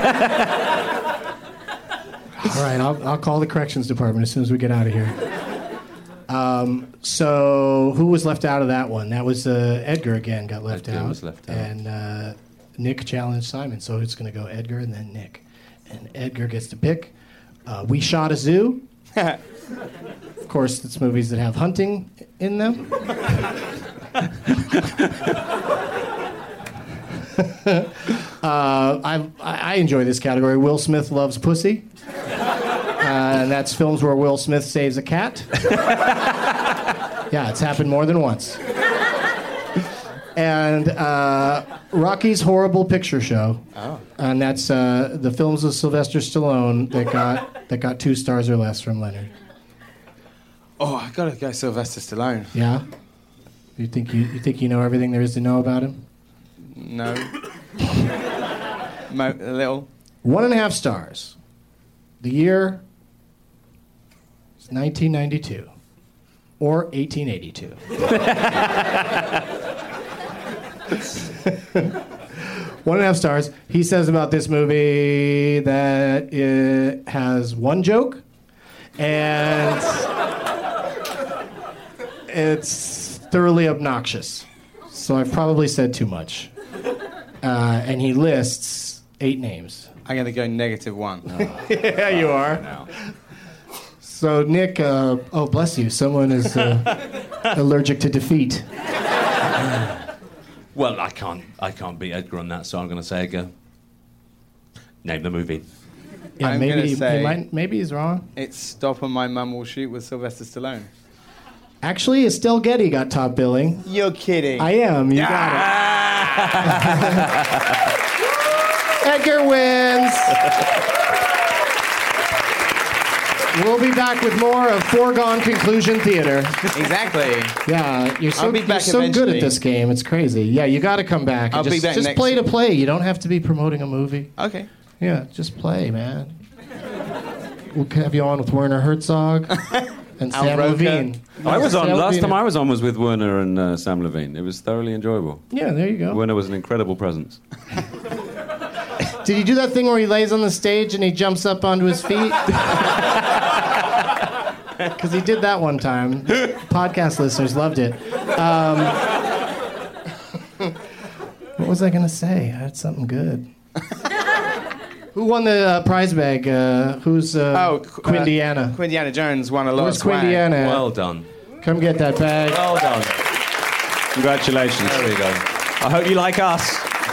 right, I'll, I'll call the corrections department as soon as we get out of here. Um, so who was left out of that one? That was uh, Edgar again got left Edgar out. was left out. And uh, Nick challenged Simon, so it's going to go Edgar and then Nick. And Edgar gets to pick. Uh, We Shot a Zoo. Of course, it's movies that have hunting in them. uh, I, I enjoy this category. Will Smith Loves Pussy. Uh, and that's films where Will Smith saves a cat. Yeah, it's happened more than once. And uh, Rocky's Horrible Picture Show. Oh. And that's uh, the films of Sylvester Stallone that got that got two stars or less from Leonard. Oh, I gotta go Sylvester Stallone. Yeah? You think you, you think you know everything there is to know about him? No. Mo- a little. One and a half stars. The year It's nineteen ninety-two. Or eighteen eighty-two. One and a half stars. He says about this movie that it has one joke, and it's thoroughly obnoxious. So I've probably said too much. Uh, and he lists eight names. I'm going to go negative one. Oh. Yeah, you are. No. So, Nick, uh, oh, bless you. Someone is uh, allergic to defeat. Well, I can't I can't beat Edgar on that, so I'm going to say Edgar. Name the movie. Yeah, I'm maybe, gonna he, say he might, maybe he's wrong. It's Stop and My Mum Will Shoot with Sylvester Stallone. Actually, Estelle Getty got top billing. You're kidding. I am. You got it. Edgar wins. We'll be back with more of Foregone Conclusion Theater. Exactly. Yeah, you're so, I'll be you're back so good eventually. at this game. It's crazy. Yeah, you got to come back. and I'll just, be back Just next- play to play. You don't have to be promoting a movie. Okay. Yeah, just play, man. We'll have you on with Werner Herzog and Al Sam Roker. Levine. I was on. Sam Last Levine. time I was on was with Werner and uh, Sam Levine. It was thoroughly enjoyable. Yeah, there you go. Werner was an incredible presence. Did he do that thing where he lays on the stage and he jumps up onto his feet? Because he did that one time. Podcast listeners loved it. Um, what was I going to say? I had something good. Who won the uh, prize bag? Uh, who's uh, Oh, Quindiana? Uh, Quindiana Jones won a lot Where's of swag. Quindiana? Well done. Come get that bag. Well done. Congratulations. There we go. I hope you like us.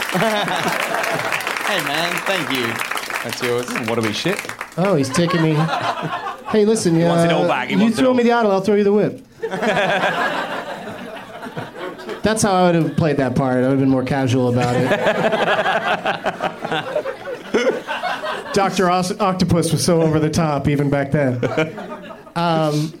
Hey, man, thank you. That's yours. What are we, shit? Oh, he's taking me. Hey, listen, He uh, wants it all back. He you wants it throw all. me the idol, I'll throw you the whip. That's how I would have played that part. I would have been more casual about it. Doctor Os- Octopus was so over the top even back then. Um,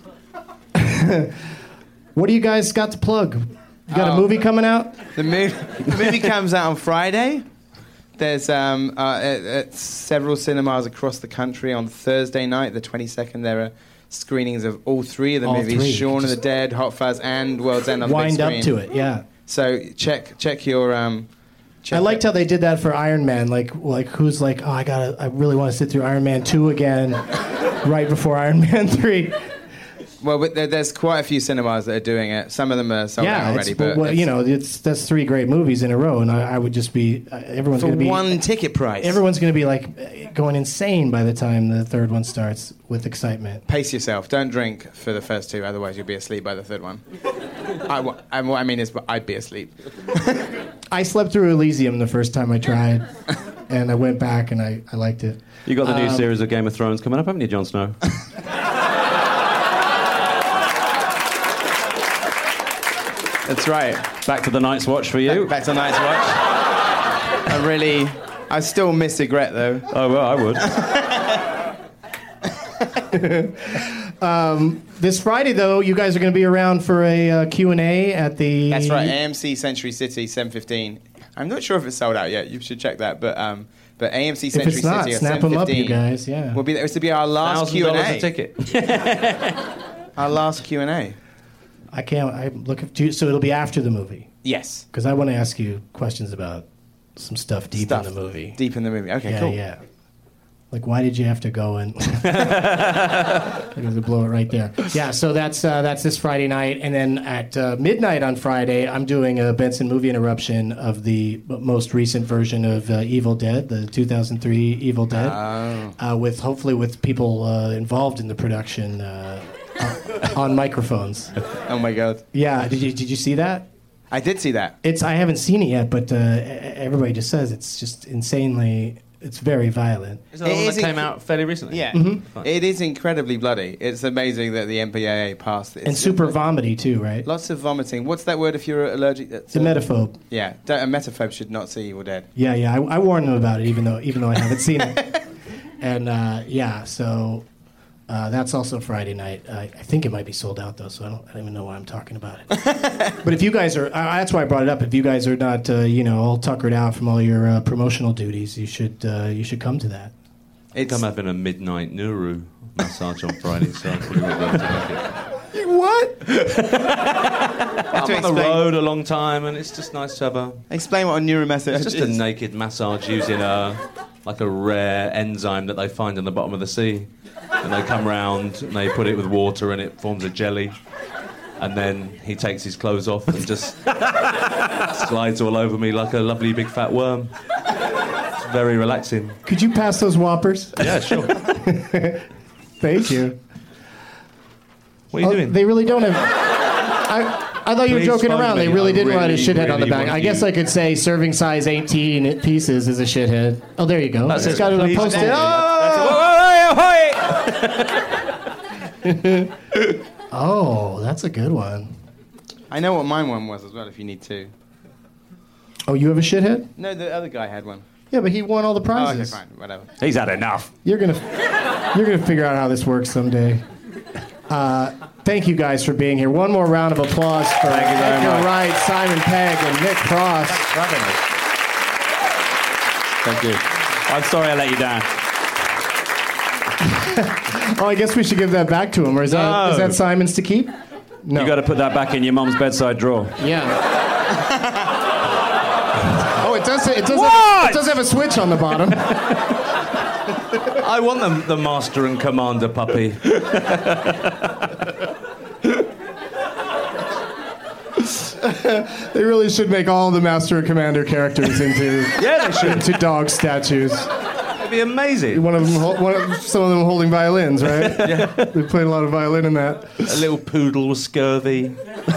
what do you guys got to plug? You got Oh. a movie coming out? The movie, the movie comes out on Friday. There's um, uh, at, at several cinemas across the country on Thursday night, the twenty-second. There are screenings of all three of the All movies: three. Shaun of the Just Dead, Hot Fuzz, and World's End on the big Wind up screen. to it, yeah. So check check your. Um, check I liked it. how they did that for Iron Man. Like, like who's like, oh, I gotta, I really want to sit through Iron Man two again, right before Iron Man three. Well, but there, there's quite a few cinemas that are doing it. Some of them are sold out Yeah, already. it's, But well, it's you know, it's that's three great movies in a row, and I, I would just be, uh, everyone's for gonna be one ticket price. everyone's gonna be like going insane by the time the third one starts with excitement. Pace yourself. Don't drink for the first two, otherwise you'll be asleep by the third one. I, wa- I, what I mean is, I'd be asleep. I slept through Elysium the first time I tried, and I went back and I, I liked it. You got the new Um, series of Game of Thrones coming up, haven't you, Jon Snow? That's right. Back to the Night's Watch for you. Back to Night's Watch. I really, I still miss Ygritte though. Oh well, I would. Um, this Friday, though, you guys are going to be around for a uh, Q and A at the... That's right. A M C Century City, seven fifteen. I'm not sure if it's sold out yet. You should check that. But um, but A M C If Century it's not, City at snap seven them up, you fifteen. guys, yeah. We'll be there. It's to be our last Thousand Q and dollars a A. ticket. Our last Q and A. I can't, I'm looking to, so it'll be after the movie. Yes. Because I want to ask you questions about some stuff deep Stuff in the movie. Deep in the movie. Okay, yeah, cool. yeah. Like, why did you have to go and... I'm going to blow it right there. Yeah, so that's uh, that's this Friday night. And then at uh, midnight on Friday, I'm doing a Benson movie interruption of the most recent version of uh, Evil Dead, the two thousand three Evil Dead, Oh. uh, with hopefully with people uh, involved in the production uh, on microphones. Oh my god. Yeah, did you did you see that? I did see that. It's I haven't seen it yet, but uh, everybody just says it's just insanely. It's very violent. Is that the It one is that came inc- out fairly recently? Yeah. Mm-hmm. It is incredibly bloody. It's amazing that the M P A A passed it. And super vomity too, right? Lots of vomiting. What's that word if you're allergic? That's The a- metaphobe. Yeah, don't- a metaphobe should not see Evil Dead. Yeah, yeah. I, I warned them about it, even though even though I haven't seen it. And uh, yeah, so uh, that's also Friday night. I, I think it might be sold out though, so I don't, I don't even know why I'm talking about it. But if you guys are, uh, that's why I brought it up. If you guys are not, uh, you know, all tuckered out from all your uh, promotional duties, you should uh, you should come to that. It's come up in a midnight Nuru. massage on Friday, so I probably won't be able to make it. What? I'm on the road a long time, and it's just nice to have a... Explain what a neuromassage It's just is. a naked massage using a like a rare enzyme that they find in the bottom of the sea. And they come round, and they put it with water, and it forms a jelly. And then he takes his clothes off and just slides all over me like a lovely big fat worm. It's very relaxing. Could you pass those whoppers? Yeah, sure. Thank you. What are you Oh, doing? They really don't have... I, I thought you were Please joking phone around. me. They really I did write a really, shithead on the really back. want I guess you- I could say serving size eighteen pieces is a shithead. Oh, there you go. That's It's it. got it on Please post-it. don't. Oh! Oh, that's a good one. I know what mine one was as well, if you need to. Oh, you have a shithead? No, the other guy had one. Yeah, but he won all the Oh, okay, prizes. fine, whatever. He's had enough. You're gonna, you're gonna figure out how this works someday. Uh, thank you guys for being here. One more round of applause for Thank you very Edgar much. Wright, Simon Pegg, and Nick Cross. Thank you. I'm sorry I let you down. Oh, I guess we should give that back to him. Or is that No. is that Simon's to keep? No. You got to put that back in your mum's bedside drawer. Yeah. Oh, it does. It does. Have, it does have a switch on the bottom. I want the, the Master and Commander puppy. They really should make all the Master and Commander characters into Yeah, they should. into dog statues. It'd be amazing. One of them, hol- one of, some of them holding violins, right? Yeah. They played a lot of violin in that. A little poodle with scurvy.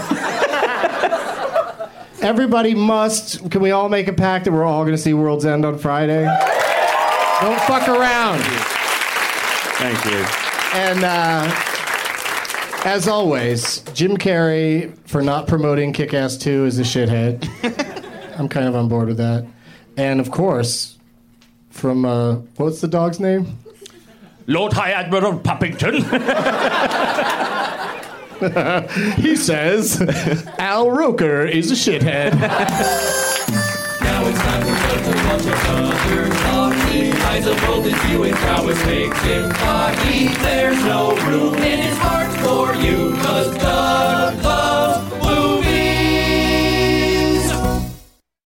Everybody must. Can we all make a pact that we're all going to see World's End on Friday? Don't fuck around. Thank you. And uh, as always, Jim Carrey for not promoting Kick-Ass two is a shithead. I'm kind of on board with that. And of course, from uh, what's the dog's name? Lord High Admiral Puppington. He says Al Roker is a shithead. Now it's time for Doug to watch another talkie. Eyes of both his view and prowess makes him cocky. There's no room in his heart for you, 'cause Doug loves